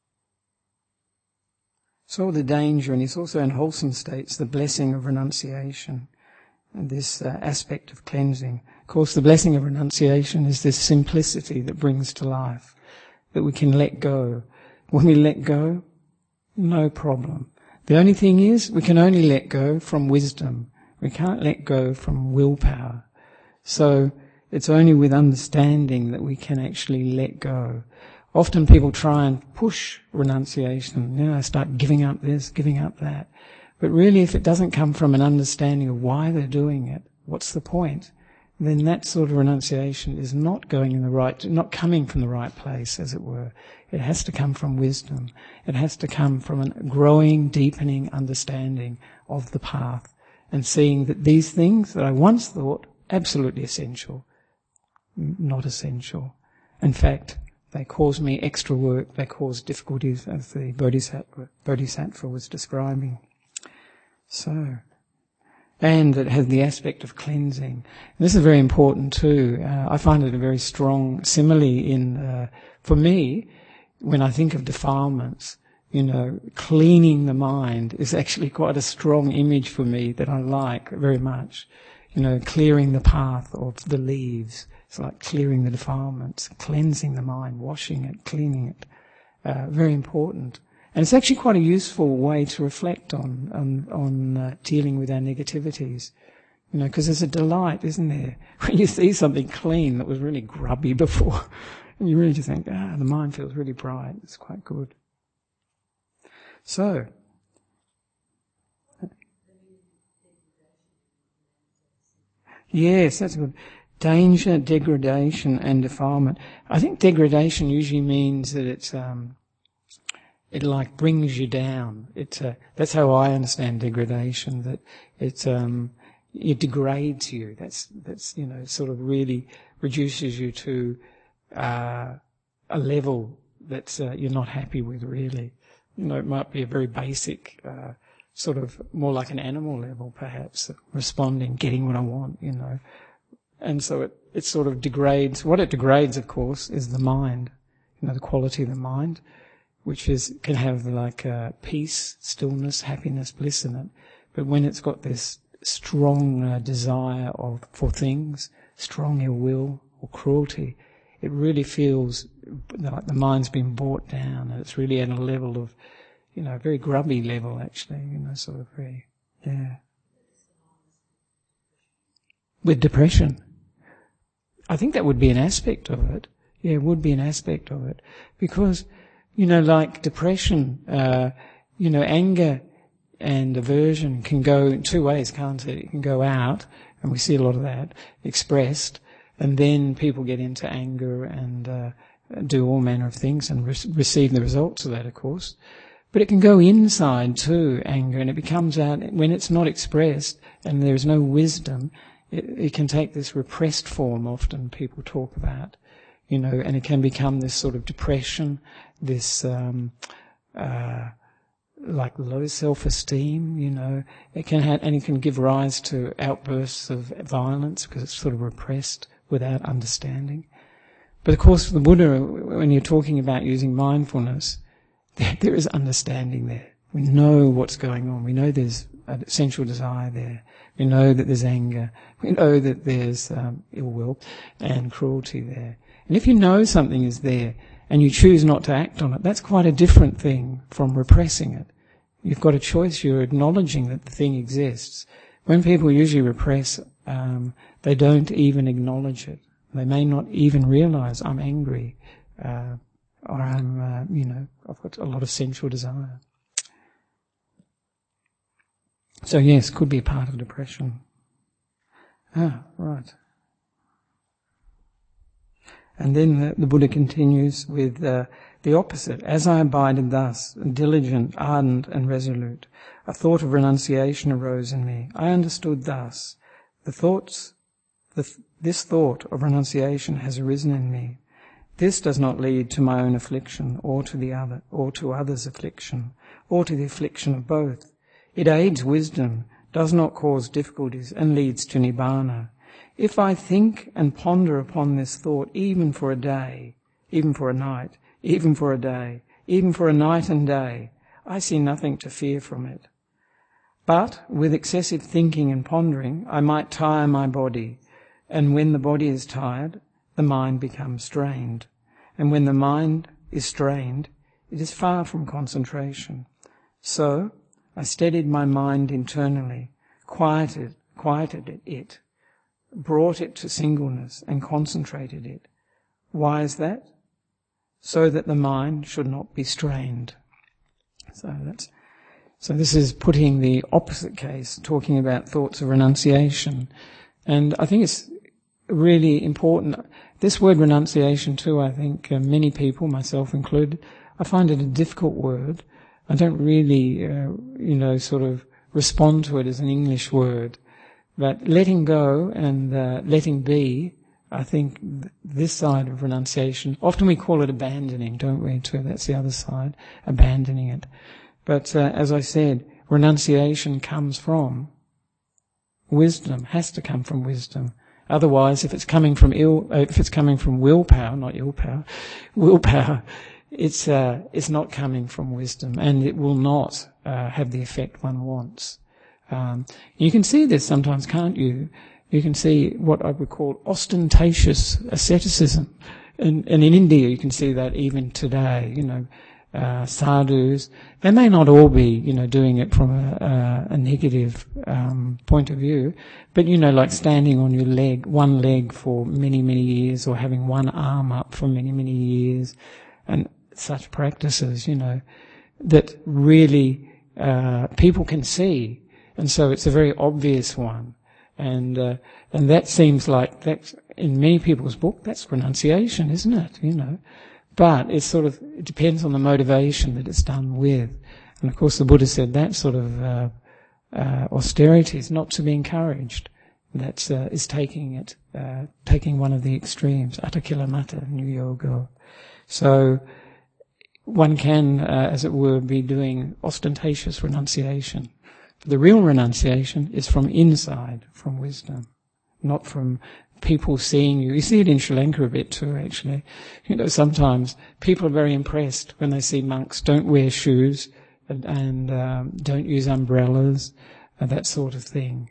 Saw the danger, and it's also in wholesome states, the blessing of renunciation, and this uh, aspect of cleansing. Of course, the blessing of renunciation is this simplicity that brings to life, that we can let go. When we let go, no problem. The only thing is, we can only let go from wisdom. We can't let go from willpower. So it's only with understanding that we can actually let go. Often people try and push renunciation, you know, start giving up this, giving up that. But really, if it doesn't come from an understanding of why they're doing it, what's the point? Then that sort of renunciation is not going in the right, not coming from the right place, as it were. It has to come from wisdom. It has to come from a growing, deepening understanding of the path and seeing that these things that I once thought absolutely essential, not essential. In fact, they cause me extra work, they cause difficulties, as the Bodhisattva, Bodhisattva was describing. So, and it has the aspect of cleansing. And this is very important too. Uh, I find it a very strong simile in, uh, for me, when I think of defilements, you know, cleaning the mind is actually quite a strong image for me that I like very much. You know, clearing the path of the leaves. It's like clearing the defilements, cleansing the mind, washing it, cleaning it. Uh, very important. And it's actually quite a useful way to reflect on on, on uh, dealing with our negativities. You know, because there's a delight, isn't there, when you see something clean that was really grubby before. And you really just think, ah, the mind feels really bright. It's quite good. So, yes, that's good. Danger, degradation, and defilement. I think degradation usually means that it's um, it like brings you down. It's uh, that's how I understand degradation. That it um, it degrades you. That's that's you know sort of really reduces you to uh, a level that uh, you're not happy with. Really, you know, it might be a very basic uh, sort of more like an animal level, perhaps responding, getting what I want. You know. And so it, it sort of degrades. What it degrades, of course, is the mind, you know, the quality of the mind, which is can have like uh, peace, stillness, happiness, bliss in it. But when it's got this strong uh, desire of for things, strong ill will or cruelty, it really feels like the mind's been brought down, and it's really at a level of, you know, a very grubby level, actually, you know, sort of very, yeah. With depression. I think that would be an aspect of it. Yeah, it would be an aspect of it. Because, you know, like depression, uh, you know, anger and aversion can go in two ways, can't it? It can go out, and we see a lot of that, expressed, and then people get into anger and uh, do all manner of things and re- receive the results of that, of course. But it can go inside too, anger, and it becomes out, when it's not expressed and there's no wisdom, It, it can take this repressed form, often people talk about, you know, and it can become this sort of depression, this um, uh, like low self-esteem, you know. It can have, and it can give rise to outbursts of violence because it's sort of repressed without understanding. But of course, the Buddha, when you're talking about using mindfulness, there, there is understanding there. We know what's going on. We know there's an essential desire there. We know that there's anger. We know that there's um, ill will and cruelty there. And if you know something is there and you choose not to act on it, that's quite a different thing from repressing it. You've got a choice. You're acknowledging that the thing exists. When people usually repress, um, they don't even acknowledge it. They may not even realize I'm angry. Uh, or I'm, uh, you know, I've got a lot of sensual desire. So yes, could be a part of depression. Ah, right. And then the, the Buddha continues with uh, the opposite. As I abided thus, diligent, ardent and resolute, a thought of renunciation arose in me. I understood thus, the thoughts, the, this thought of renunciation has arisen in me. This does not lead to my own affliction, or to the other, or to others' affliction, or to the affliction of both. It aids wisdom, does not cause difficulties, and leads to nibbana. If I think and ponder upon this thought even for a day, even for a night, even for a day, even for a night and day, I see nothing to fear from it. But with excessive thinking and pondering, I might tire my body, and when the body is tired, the mind becomes strained. And when the mind is strained, it is far from concentration. So I steadied my mind internally, quieted, quieted it, brought it to singleness and concentrated it. Why is that? So that the mind should not be strained. So that's, so this is putting the opposite case, talking about thoughts of renunciation. And I think it's really important. This word renunciation too, I think uh, many people, myself included, I find it a difficult word. I don't really, uh, you know, sort of respond to it as an English word. But letting go and uh, letting be, I think th- this side of renunciation, often we call it abandoning, don't we, too? That's the other side, abandoning it. But uh, as I said, renunciation comes from wisdom, has to come from wisdom. Otherwise, if it's coming from ill, uh, if it's coming from willpower, not ill power, willpower, it's uh, it's not coming from wisdom, and it will not uh, have the effect one wants. Um, you can see this sometimes, can't you? You can see what I would call ostentatious asceticism. And, and in India you can see that even today, you know, uh, sadhus, they may not all be, you know, doing it from a, a, a negative um, point of view, but, you know, like standing on your leg, one leg for many, many years, or having one arm up for many, many years, and such practices, you know, that really uh, people can see. And so it's a very obvious one. And uh, and that seems like, that's, in many people's book, that's renunciation, isn't it? You know. But it's sort of, it depends on the motivation that it's done with. And of course the Buddha said that sort of uh, uh, austerity is not to be encouraged. That's uh, is taking it, uh, taking one of the extremes, attakilamata, new yoga. So one can, uh, as it were, be doing ostentatious renunciation. The real renunciation is from inside, from wisdom, not from people seeing you. You see it in Sri Lanka a bit too, actually. You know, sometimes people are very impressed when they see monks don't wear shoes and, and um, don't use umbrellas and that sort of thing.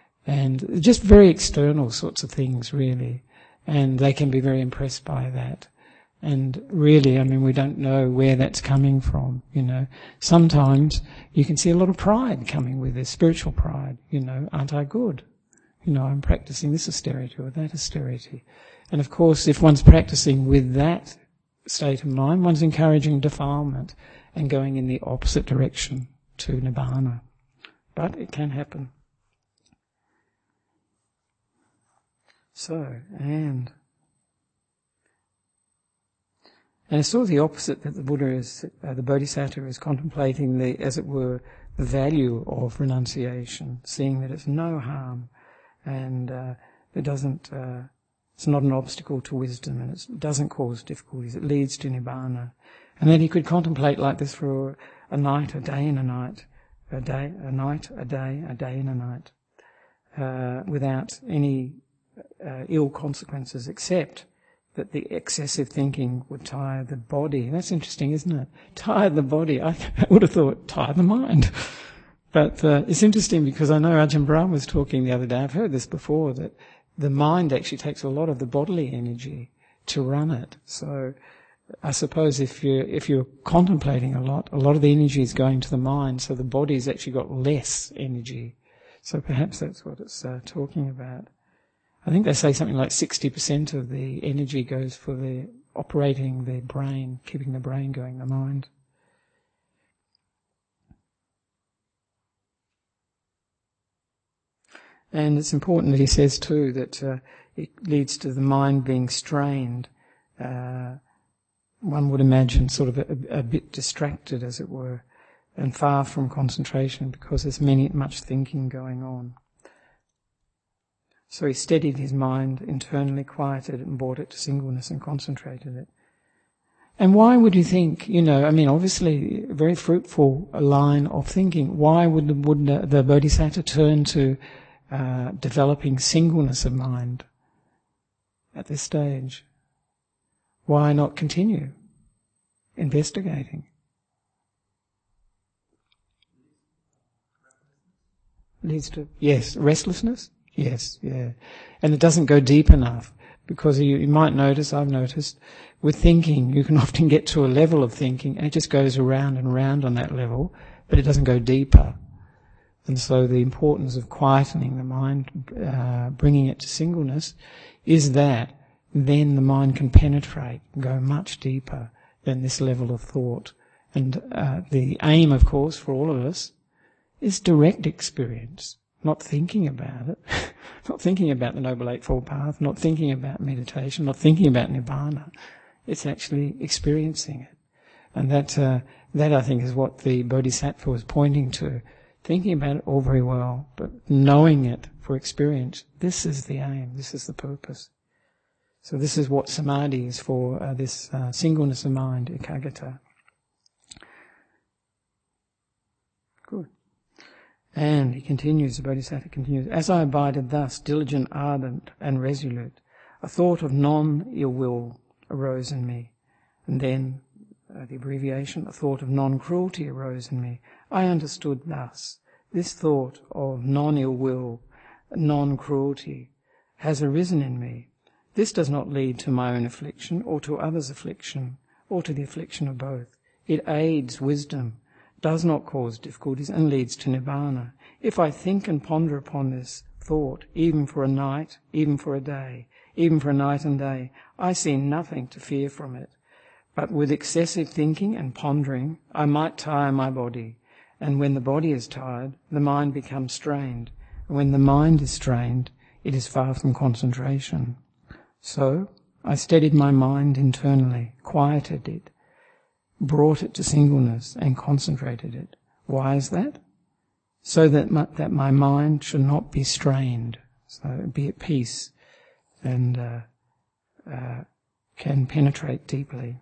And just very external sorts of things, really. And they can be very impressed by that. And really, I mean, we don't know where that's coming from, you know. Sometimes you can see a lot of pride coming with this, spiritual pride, you know, aren't I good? You know, I'm practicing this austerity or that austerity. And of course, if one's practicing with that state of mind, one's encouraging defilement and going in the opposite direction to nibbana. But it can happen. So, and... And it's sort of the opposite that the Buddha is, uh, the Bodhisattva is contemplating the, as it were, the value of renunciation, seeing that it's no harm and uh, it doesn't, uh, it's not an obstacle to wisdom and it doesn't cause difficulties. It leads to nibbana. And then he could contemplate like this for a night, a day and a night, a day, a night, a day, a day and a night, uh, without any uh, ill consequences, except that the excessive thinking would tire the body. That's interesting, isn't it? Tire the body. I would have thought tire the mind. But uh, it's interesting because I know Ajahn Brahm was talking the other day, I've heard this before, that the mind actually takes a lot of the bodily energy to run it. So I suppose if you're, if you're contemplating a lot, a lot of the energy is going to the mind, so the body's actually got less energy. So perhaps that's what it's uh, talking about. I think they say something like sixty percent of the energy goes for the operating the brain, keeping the brain going, the mind. And it's important that he says too that uh, it leads to the mind being strained. Uh, one would imagine sort of a, a bit distracted, as it were, and far from concentration because there's many much thinking going on. So he steadied his mind, internally quieted it and brought it to singleness and concentrated it. And why would you think, you know, I mean, obviously a very fruitful line of thinking. Why would the, would the, the Bodhisattva turn to uh, developing singleness of mind at this stage? Why not continue investigating? Leads to, yes, restlessness? Yes, yeah. And it doesn't go deep enough, because you, you might notice, I've noticed, with thinking, you can often get to a level of thinking and it just goes around and around on that level, but it doesn't go deeper. And so the importance of quietening the mind, uh, bringing it to singleness, is that then the mind can penetrate, go much deeper than this level of thought. And uh, the aim, of course, for all of us is direct experience, not thinking about it, not thinking about the Noble Eightfold Path, not thinking about meditation, not thinking about Nibbana. It's actually experiencing it. And that, uh, that I think is what the Bodhisattva was pointing to. Thinking about it all very well, but knowing it for experience, this is the aim, this is the purpose. So this is what samadhi is for, uh, this uh, singleness of mind, ekaggata. Good. And he continues, the Bodhisattva continues, as I abided thus, diligent, ardent, and resolute, a thought of non-ill will arose in me. And then, uh, the abbreviation, a thought of non-cruelty arose in me. I understood thus, this thought of non-ill will, non-cruelty, has arisen in me. This does not lead to my own affliction, or to others' affliction, or to the affliction of both. It aids wisdom, does not cause difficulties, and leads to Nibbana. If I think and ponder upon this thought, even for a night, even for a day, even for a night and day, I see nothing to fear from it. But with excessive thinking and pondering, I might tire my body. And when the body is tired, the mind becomes strained. And when the mind is strained, it is far from concentration. So I steadied my mind internally, quieted it, brought it to singleness and concentrated it. Why is that? So that my, that my mind should not be strained, so be at peace and uh, uh, can penetrate deeply.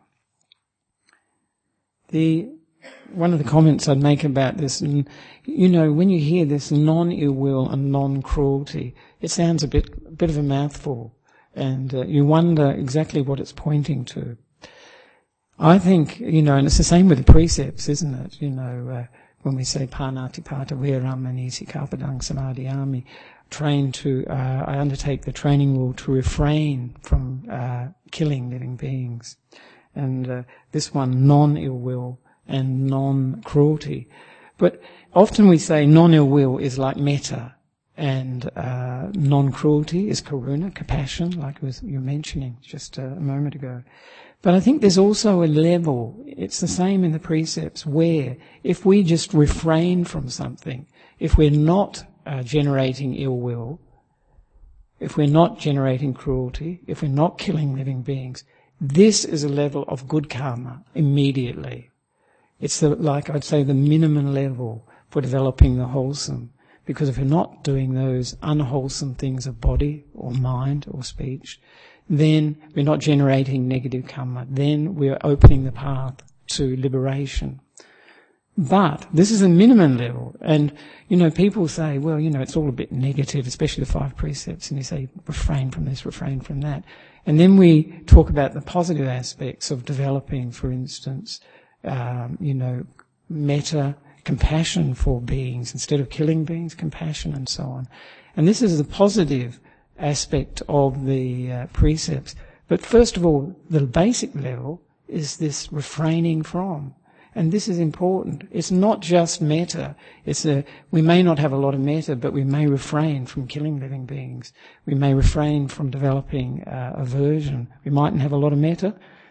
The one of the comments I'd make about this, and you know, when you hear this non-ill will and non-cruelty, it sounds a bit, a bit of a mouthful, and uh, you wonder exactly what it's pointing to. I think, you know, and it's the same with the precepts, isn't it? You know, uh, when we say Panatipata Veramani Sikkhapadang Samadhiyami, train to, uh, I undertake the training rule to refrain from uh, killing living beings. And uh, this one, non-ill will and non-cruelty. But often we say non-ill will is like metta, and uh, non-cruelty is karuna, compassion, like was you were mentioning just a moment ago. But I think there's also a level, it's the same in the precepts, where if we just refrain from something, if we're not uh, generating ill will, if we're not generating cruelty, if we're not killing living beings, this is a level of good karma immediately. It's the, like I'd say the minimum level for developing the wholesome. Because if we're not doing those unwholesome things of body or mind or speech, then we're not generating negative karma. Then we're opening the path to liberation. But this is a minimum level. And, you know, people say, well, you know, it's all a bit negative, especially the five precepts. And you say, refrain from this, refrain from that. And then we talk about the positive aspects of developing, for instance, um, you know, metta, compassion for beings. Instead of killing beings, compassion and so on. And this is the positive aspect of the uh, precepts. But first of all, the basic level is this refraining from. And this is important. It's not just metta. It's a, we may not have a lot of metta, but we may refrain from killing living beings. We may refrain from developing uh, aversion. We mightn't have a lot of metta,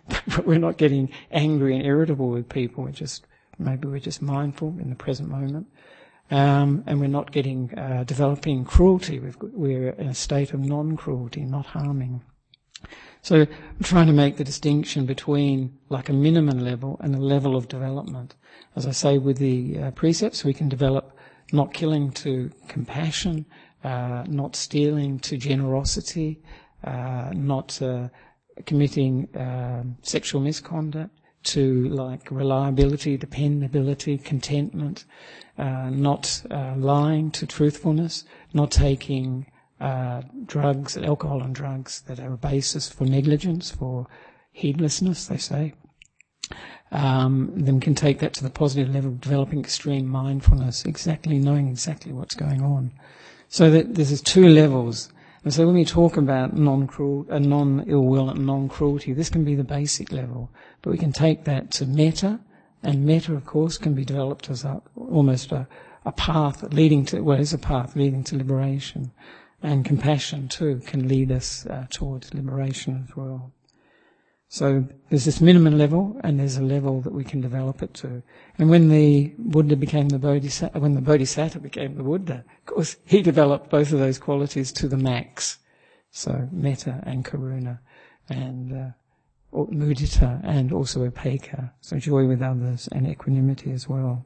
but we're not getting angry and irritable with people. We're just, maybe we're just mindful in the present moment. Um, and we're not getting, uh, developing cruelty. We've, we're in a state of non-cruelty, not harming. So I'm trying to make the distinction between like a minimum level and a level of development. As I say, with the uh, precepts, we can develop not killing to compassion, uh, not stealing to generosity, uh, not uh, committing uh, sexual misconduct, to like reliability, dependability, contentment, uh, not uh, lying to truthfulness, not taking uh, drugs, alcohol and drugs that are a basis for negligence, for heedlessness, they say. Um, then can take that to the positive level of developing extreme mindfulness, exactly knowing exactly what's going on. So that there's two levels. And so when we talk about non-cruel, uh, non-ill will and non-cruelty, this can be the basic level. But we can take that to metta, and metta, of course, can be developed as a, almost a, a path leading to, well, it's a path leading to liberation. And compassion, too, can lead us uh, towards liberation as well. So there's this minimum level, and there's a level that we can develop it to. And when the Buddha became the Bodhisattva, when the Bodhisattva became the Buddha, of course, he developed both of those qualities to the max. So metta and karuna, and uh, mudita, and also upekkha, so joy with others, and equanimity as well.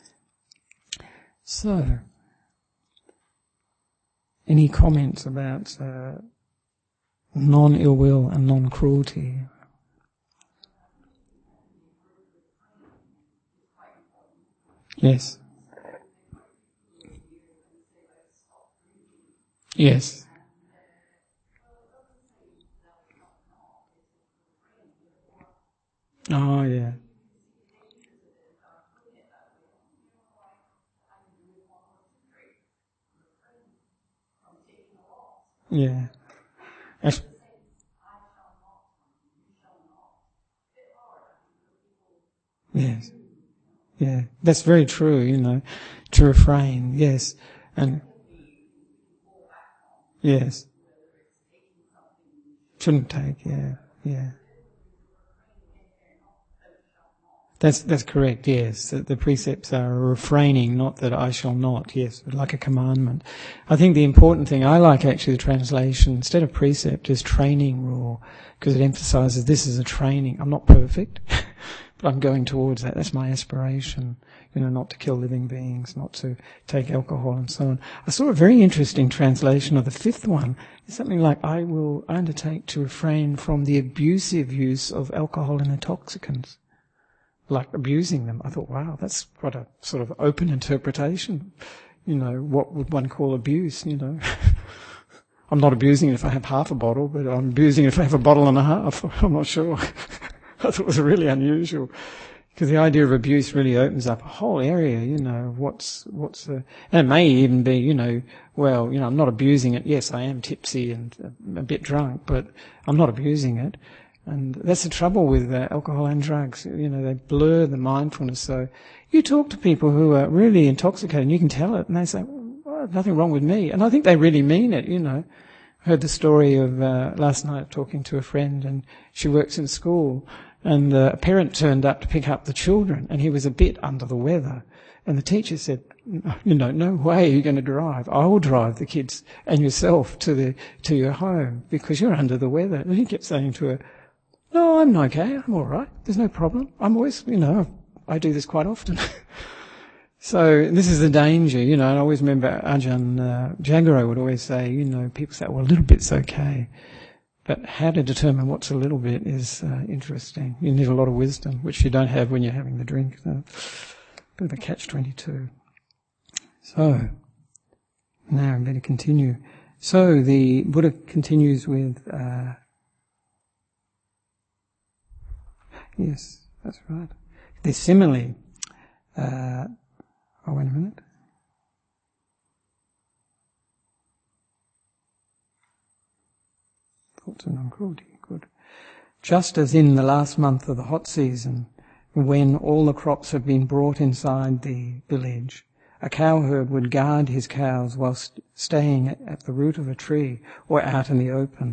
So, any comments about uh, non-ill will and non-cruelty? Yes. Yes. Oh, yeah. Yeah. That's, yes. Yeah, that's very true, you know, to refrain, yes. And, yes. Shouldn't take, yeah, yeah. That's, that's correct, yes. The, the precepts are refraining, not that I shall not, yes, like a commandment. I think the important thing, I like actually the translation, instead of precept, is training rule, because it emphasizes this is a training. I'm not perfect, but I'm going towards that. That's my aspiration, you know, not to kill living beings, not to take alcohol and so on. I saw a very interesting translation of the fifth one. It's something like, I will undertake to refrain from the abusive use of alcohol and intoxicants. Like abusing them. I thought, wow, that's quite a sort of open interpretation. You know, what would one call abuse, you know? I'm not abusing it if I have half a bottle, but I'm abusing it if I have a bottle and a half. I'm not sure. I thought it was really unusual. Because the idea of abuse really opens up a whole area, you know, what's, what's the, and it may even be, you know, well, you know, I'm not abusing it. Yes, I am tipsy and a bit drunk, but I'm not abusing it. And that's the trouble with uh, alcohol and drugs. You know, they blur the mindfulness. So you talk to people who are really intoxicated and you can tell it, and they say, well, nothing wrong with me. And I think they really mean it, you know. I heard the story of uh, last night talking to a friend, and she works in school, and uh, a parent turned up to pick up the children, and he was a bit under the weather. And the teacher said, you know, no way you're going to drive. I will drive the kids and yourself to the to your home because you're under the weather. And he kept saying to her, no, I'm okay, I'm all right, there's no problem. I'm always, you know, I do this quite often. So this is the danger, you know, and I always remember Ajahn uh, Jagaro would always say, you know, people say, well, a little bit's okay. But how to determine what's a little bit is uh, interesting. You need a lot of wisdom, which you don't have when you're having the drink. So, bit of a catch twenty-two. So, now I'm going to continue. So the Buddha continues with... Uh, Yes, that's right. The simile. Uh, oh, wait a minute. Thoughts of non-cruelty. Good. Just as in the last month of the hot season, when all the crops have been brought inside the village, a cowherd would guard his cows whilst staying at the root of a tree or out in the open.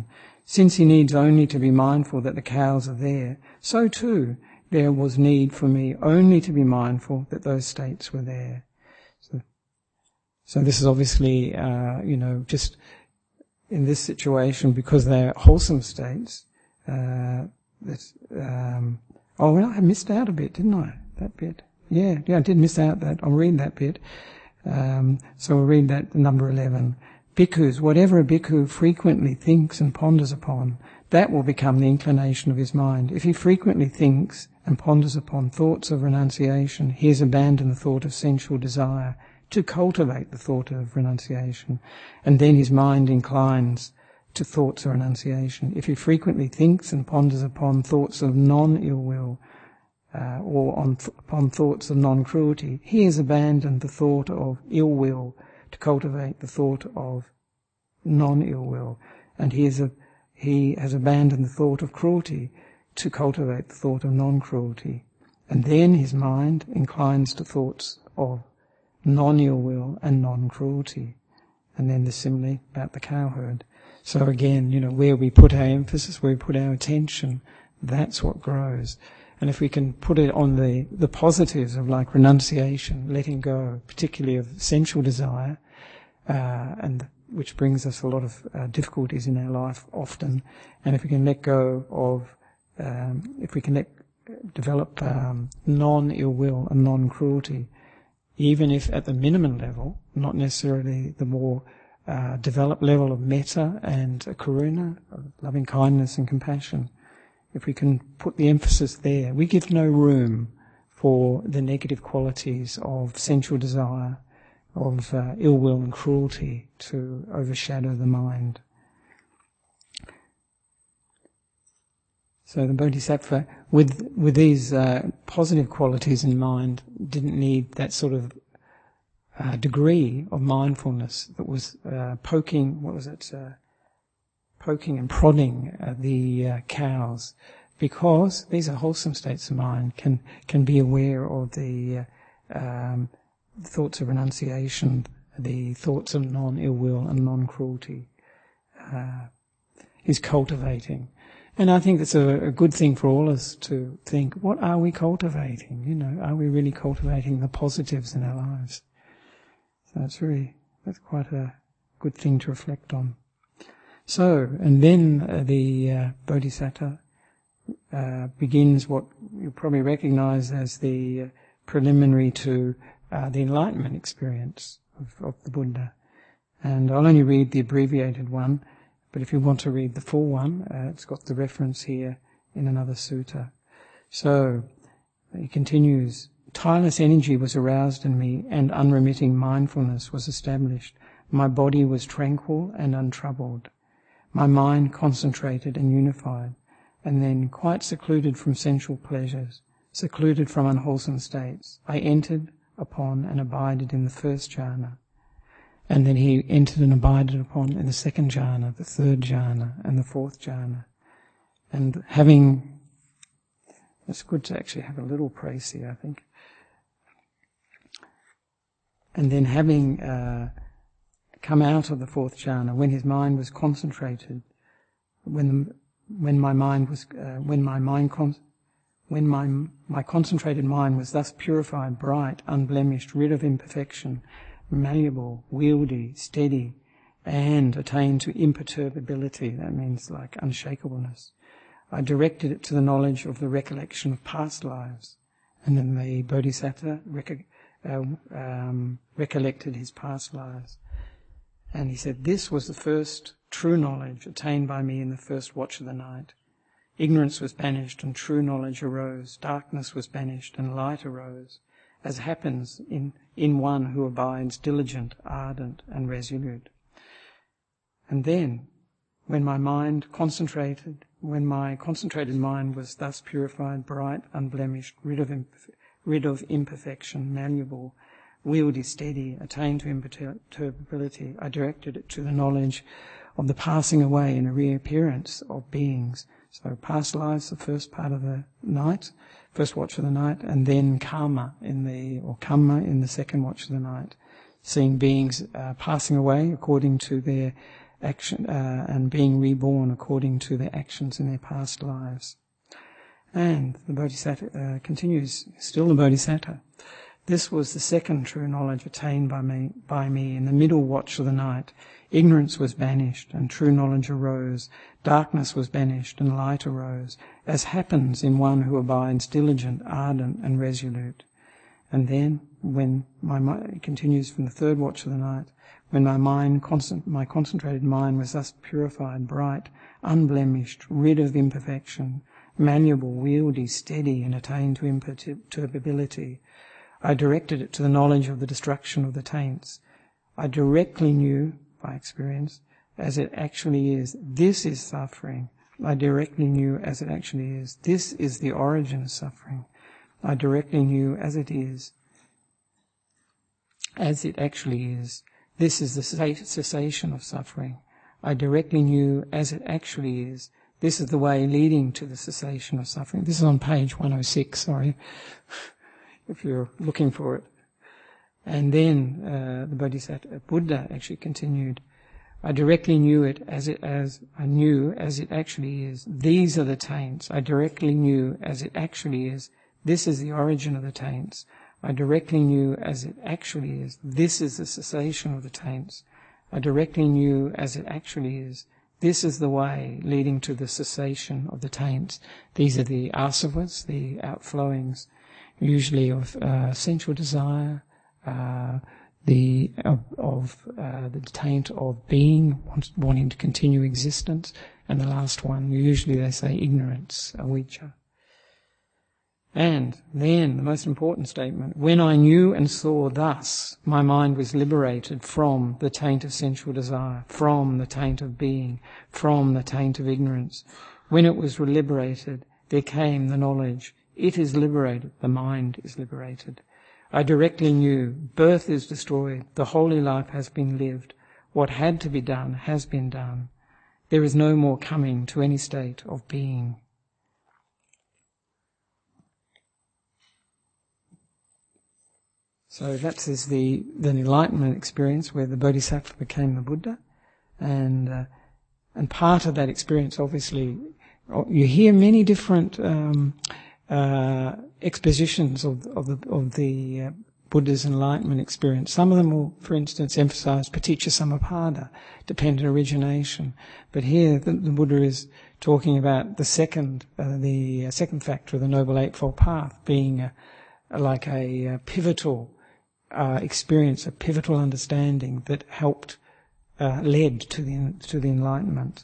Since he needs only to be mindful that the cows are there, so too there was need for me only to be mindful that those states were there. So, so this is obviously, uh, you know, just in this situation, because they're wholesome states, uh, that, um, oh, well, I missed out a bit, didn't I? That bit. Yeah, yeah, I did miss out that. I'll read that bit. Um, so we'll read that, number eleven. Bhikkhus, whatever a bhikkhu frequently thinks and ponders upon, that will become the inclination of his mind. If he frequently thinks and ponders upon thoughts of renunciation, he has abandoned the thought of sensual desire to cultivate the thought of renunciation, and then his mind inclines to thoughts of renunciation. If he frequently thinks and ponders upon thoughts of non-ill will, uh, or on th- upon thoughts of non-cruelty, he has abandoned the thought of ill will to cultivate the thought of non-ill will, and he, is a, he has abandoned the thought of cruelty to cultivate the thought of non-cruelty, and then his mind inclines to thoughts of non-ill will and non-cruelty. And then the simile about the cowherd. So again, you know, where we put our emphasis, where we put our attention, that's what grows. And if we can put it on the, the positives of like renunciation, letting go, particularly of sensual desire, uh, and which brings us a lot of uh, difficulties in our life often, and if we can let go of, um, if we can let, develop um, non-ill will and non-cruelty, even if at the minimum level, not necessarily the more uh, developed level of metta and uh, karuna, loving kindness and compassion, if we can put the emphasis there, we give no room for the negative qualities of sensual desire, of uh, ill will and cruelty to overshadow the mind. So the Bodhisattva, with with these uh, positive qualities in mind, didn't need that sort of uh, degree of mindfulness that was uh, poking, what was it, uh, poking and prodding uh, the uh, cows, because these are wholesome states of mind, can can be aware of the uh, um, thoughts of renunciation, the thoughts of non-ill will and non-cruelty, uh, is cultivating. And I think it's a, a good thing for all of us to think, what are we cultivating? You know, are we really cultivating the positives in our lives? So it's really, that's quite a good thing to reflect on. So, and then uh, the uh, Bodhisattva uh, begins what you probably recognize as the uh, preliminary to uh, the enlightenment experience of, of the Buddha. And I'll only read the abbreviated one, but if you want to read the full one, uh, it's got the reference here in another sutta. So, he continues, tireless energy was aroused in me and unremitting mindfulness was established. My body was tranquil and untroubled. My mind concentrated and unified, and then quite secluded from sensual pleasures, secluded from unwholesome states, I entered upon and abided in the first jhana. And then he entered and abided upon in the second jhana, the third jhana, and the fourth jhana. And having, it's good to actually have a little praise here, I think. And then having uh, come out of the fourth jhana, when his mind was concentrated, when the, when my mind was, uh, when my mind, con- when my my concentrated mind was thus purified, bright, unblemished, rid of imperfection, malleable, wieldy, steady, and attained to imperturbability. That means like unshakableness. I directed it to the knowledge of the recollection of past lives. And then the Bodhisattva rec- uh, um, recollected his past lives. And he said, this was the first true knowledge attained by me in the first watch of the night. Ignorance was banished and true knowledge arose. Darkness was banished and light arose, as happens in, in one who abides diligent, ardent, and resolute. And then, when my mind concentrated, when my concentrated mind was thus purified, bright, unblemished, rid of, imperf- rid of imperfection, malleable, wieldy, steady, attained to imperturbability, I directed it to the knowledge of the passing away and a reappearance of beings. So past lives, the first part of the night, first watch of the night, and then karma in the, or kamma in the second watch of the night, seeing beings uh, passing away according to their action uh, and being reborn according to their actions in their past lives. And the Bodhisattva uh, continues, still the Bodhisattva. This was the second true knowledge attained by me, by me in the middle watch of the night. Ignorance was banished and true knowledge arose. Darkness was banished and light arose, as happens in one who abides diligent, ardent and resolute. And then, when my mind, it continues from the third watch of the night, when my mind, constant, my concentrated mind was thus purified, bright, unblemished, rid of imperfection, malleable, wieldy, steady, and attained to imperturbability, I directed it to the knowledge of the destruction of the taints. I directly knew, by experience, as it actually is, this is suffering. I directly knew as it actually is, this is the origin of suffering. I directly knew as it is, as it actually is, this is the cessation of suffering. I directly knew as it actually is, this is the way leading to the cessation of suffering. This is on page one oh six, sorry, if you're looking for it. And then uh, the Bodhisattva Buddha actually continued, I directly knew it as it as I knew as it actually is. These are the taints. I directly knew as it actually is. This is the origin of the taints. I directly knew as it actually is. This is the cessation of the taints. I directly knew as it actually is. This is the way leading to the cessation of the taints. These are the asavas, the outflowings, usually of uh, sensual desire, uh, the of, of uh, the taint of being, want, wanting to continue existence, and the last one, usually they say ignorance, avijja. And then, the most important statement, when I knew and saw thus, my mind was liberated from the taint of sensual desire, from the taint of being, from the taint of ignorance. When it was liberated, there came the knowledge, it is liberated, the mind is liberated. I directly knew, birth is destroyed, the holy life has been lived, what had to be done has been done. There is no more coming to any state of being. So that is the, the enlightenment experience where the Bodhisattva became the Buddha. And uh, and part of that experience, obviously, you hear many different um, uh, expositions of, of the, of the uh, Buddha's enlightenment experience. Some of them will, for instance, emphasize paticca-samuppada, dependent origination. But here the, the Buddha is talking about the second, uh, the uh, second factor of the Noble Eightfold Path being a, like a, a pivotal Uh, experience, a pivotal understanding that helped, uh, led to the to the enlightenment.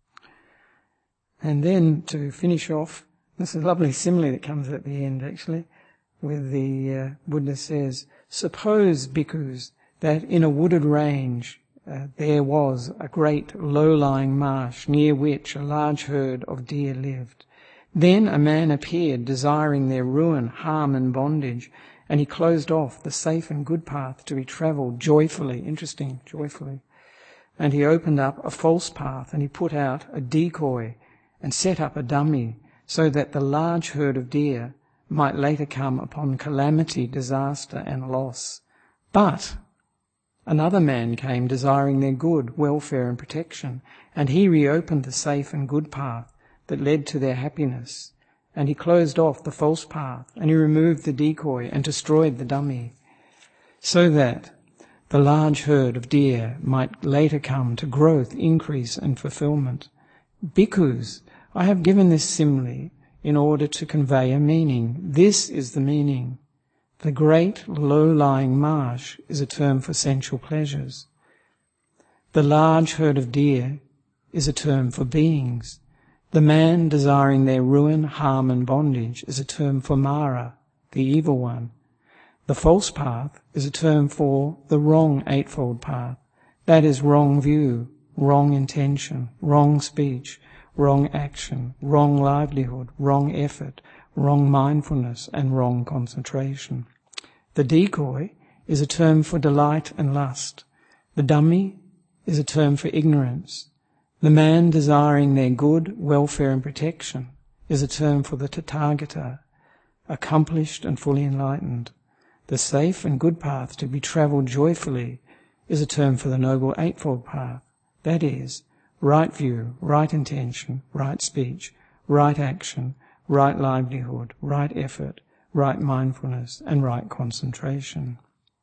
And then to finish off, this is a lovely simile that comes at the end actually, where the uh, Buddha says, suppose, bhikkhus, that in a wooded range uh, there was a great low-lying marsh near which a large herd of deer lived. Then a man appeared desiring their ruin, harm and bondage, and he closed off the safe and good path to be travelled joyfully, interesting, joyfully. And he opened up a false path, and he put out a decoy and set up a dummy so that the large herd of deer might later come upon calamity, disaster and loss. But another man came desiring their good, welfare and protection, and he reopened the safe and good path that led to their happiness. And he closed off the false path, and he removed the decoy and destroyed the dummy, so that the large herd of deer might later come to growth, increase and fulfillment. Bhikkhus, I have given this simile in order to convey a meaning. This is the meaning. The great low-lying marsh is a term for sensual pleasures. The large herd of deer is a term for beings. The man desiring their ruin, harm and bondage is a term for Mara, the evil one. The false path is a term for the wrong eightfold path. That is wrong view, wrong intention, wrong speech, wrong action, wrong livelihood, wrong effort, wrong mindfulness and wrong concentration. The decoy is a term for delight and lust. The dummy is a term for ignorance. The man desiring their good, welfare and protection is a term for the Tathagata, accomplished and fully enlightened. The safe and good path to be travelled joyfully is a term for the Noble Eightfold Path. That is, right view, right intention, right speech, right action, right livelihood, right effort, right mindfulness, and right concentration.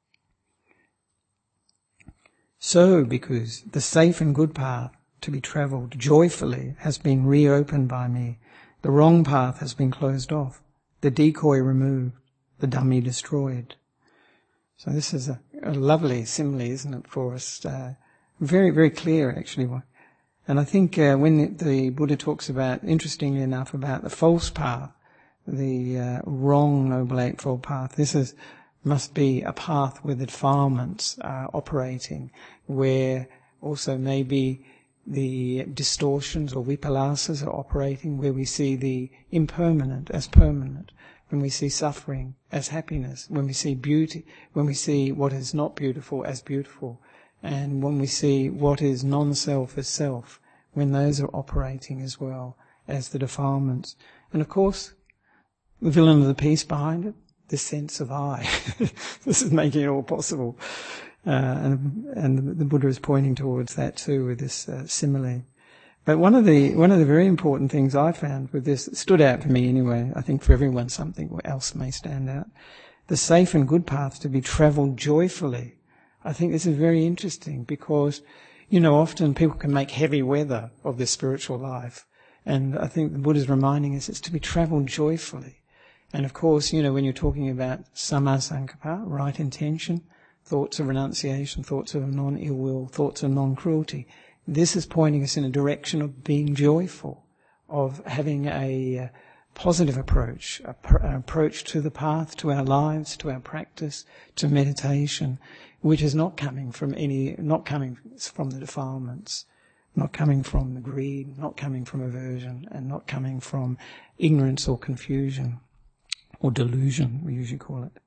So, because the safe and good path to be travelled joyfully has been reopened by me, the wrong path has been closed off, the decoy removed, the dummy destroyed. So this is a, a lovely simile, isn't it, for us? Uh, very, very clear, actually. And I think uh, when the, the Buddha talks about, interestingly enough, about the false path, the uh, wrong Noble Eightfold Path, this is must be a path where the defilements are operating, where also maybe the distortions or vipalasas are operating, where we see the impermanent as permanent, when we see suffering as happiness, when we see beauty, when we see what is not beautiful as beautiful, and when we see what is non-self as self, when those are operating as well as the defilements. And of course, the villain of the piece behind it, this sense of I. This is making it all possible. Uh, and, and the Buddha is pointing towards that too with this uh, simile. But one of the one of the very important things I found with this, it stood out for me anyway, I think for everyone something else may stand out, the safe and good path to be travelled joyfully. I think this is very interesting because, you know, often people can make heavy weather of their spiritual life. And I think the Buddha is reminding us it's to be travelled joyfully. And of course, you know, when you're talking about sammasankappa, right intention, thoughts of renunciation, thoughts of non-ill will, thoughts of non-cruelty, this is pointing us in a direction of being joyful, of having a uh, positive approach, a pr- an approach to the path, to our lives, to our practice, to meditation, which is not coming from any, not coming from the defilements, not coming from the greed, not coming from aversion, and not coming from ignorance or confusion. Or delusion, we usually call it.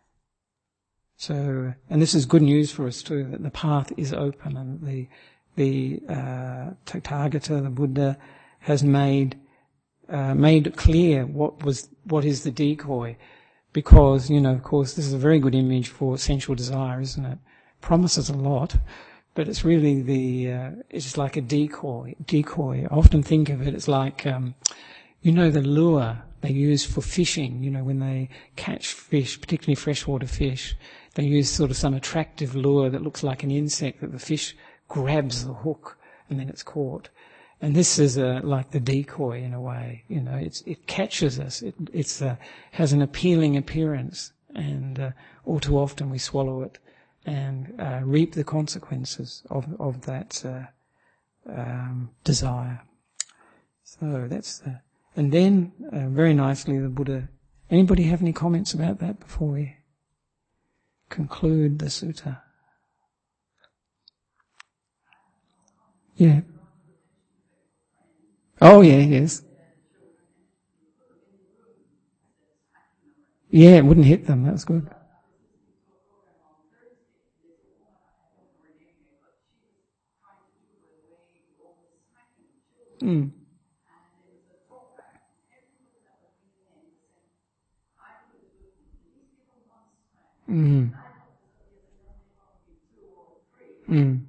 So, and this is good news for us too, that the path is open, and the the uh, Tathagata, the Buddha, has made uh, made clear what was what is the decoy, because you know, of course, this is a very good image for sensual desire, isn't it? Promises a lot, but it's really the uh, it's like a decoy. Decoy. I often think of it as like um, you know, the lure they use for fishing, you know, when they catch fish, particularly freshwater fish, they use sort of some attractive lure that looks like an insect that the fish grabs the hook and then it's caught. And this is a, like the decoy in a way, you know, it's, it catches us, it it's a, has an appealing appearance, and uh, all too often we swallow it and uh, reap the consequences of, of that uh, um, desire. So that's the... And then, uh, very nicely, the Buddha... Anybody have any comments about that before we conclude the sutta? Yeah. Oh, yeah, yes. Yeah, it wouldn't hit them. That was good. Mm. Mm. Mm.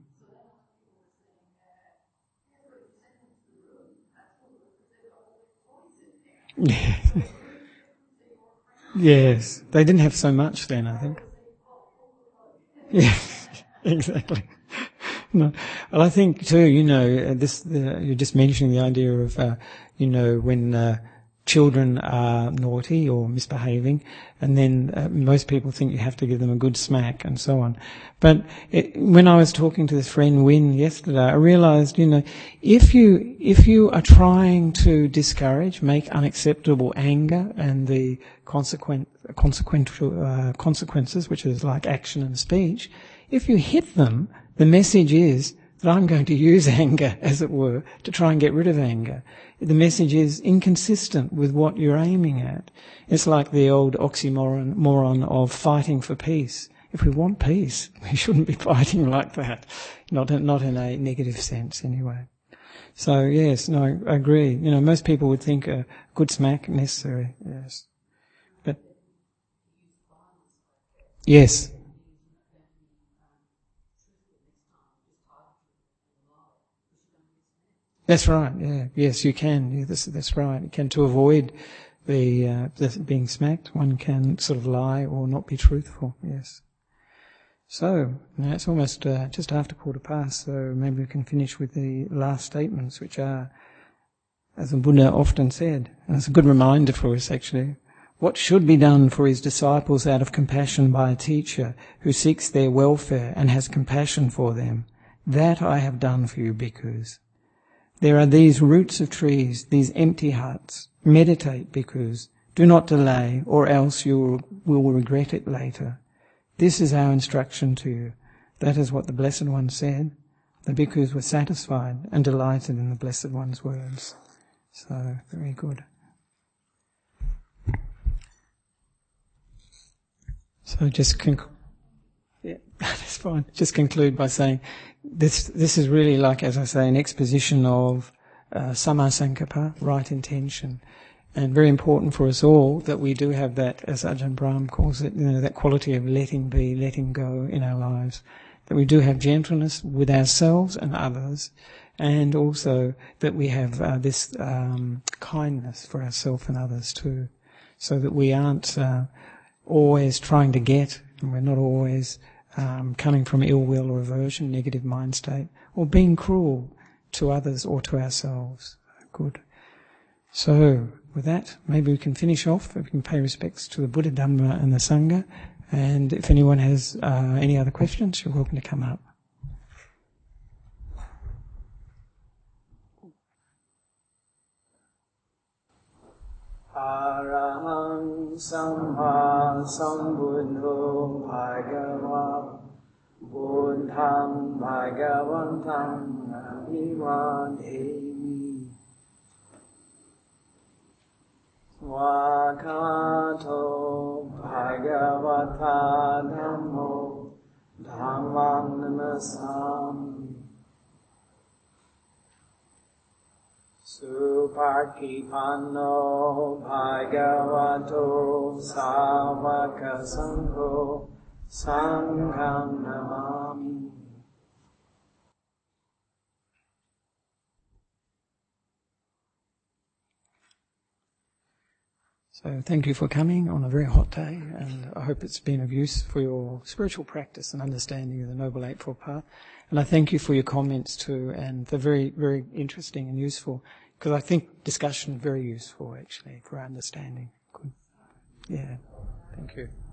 Yes, they didn't have so much then, I think. Yeah, exactly. No. Well, I think too, you know, this uh, you're just mentioning the idea of, uh, you know, when uh, children are naughty or misbehaving, and then uh, most people think you have to give them a good smack and so on. But it, when I was talking to this friend Win yesterday, I realised, you know, if you if you are trying to discourage, make unacceptable anger and the consequent consequential uh, consequences, which is like action and speech, if you hit them, the message is that I'm going to use anger, as it were, to try and get rid of anger. The message is inconsistent with what you're aiming at. It's like the old oxymoron moron of fighting for peace. If we want peace, we shouldn't be fighting like that. Not in, not in a negative sense, anyway. So, yes, no, I agree. You know, most people would think a good smack necessary, yes. But, yes. That's right, yeah. Yes, you can. Yeah, that's, that's right. You can, to avoid the, uh, the being smacked, one can sort of lie or not be truthful, yes. So, now it's almost uh, just after quarter past, so maybe we can finish with the last statements, which are, as the Buddha often said, and it's a good reminder for us actually, what should be done for his disciples out of compassion by a teacher who seeks their welfare and has compassion for them, that I have done for you, bhikkhus. There are these roots of trees, these empty huts. Meditate, bhikkhus. Do not delay, or else you will regret it later. This is our instruction to you. That is what the Blessed One said. The bhikkhus were satisfied and delighted in the Blessed One's words. So, very good. So just conc- yeah, that's fine. Just conclude by saying this this is really like, as I say, an exposition of uh, Samma Sankappa, right intention. And very important for us all that we do have that, as Ajahn Brahm calls it, you know, that quality of letting be, letting go in our lives. That we do have gentleness with ourselves and others, and also that we have uh, this um, kindness for ourselves and others too, so that we aren't uh, always trying to get, and we're not always um, coming from ill will or aversion, negative mind state, or being cruel to others or to ourselves. Good. So, with that, maybe we can finish off. We can pay respects to the Buddha, Dhamma and the Sangha. And if anyone has uh, any other questions, you're welcome to come up. Arahang Samma Sambuddho Bhagava Buddham Bhagavantam Abhivademi Swakato Bhagavata Dhammo Dhammam Namasami Supartipanno Bhagavato Savaka Sangho Sangham Namami. So thank you for coming on a very hot day, and I hope it's been of use for your spiritual practice and understanding of the Noble Eightfold Path. And I thank you for your comments too, and they're very, very interesting and useful, because I think discussion is very useful actually for our understanding. Good. Yeah. Thank you.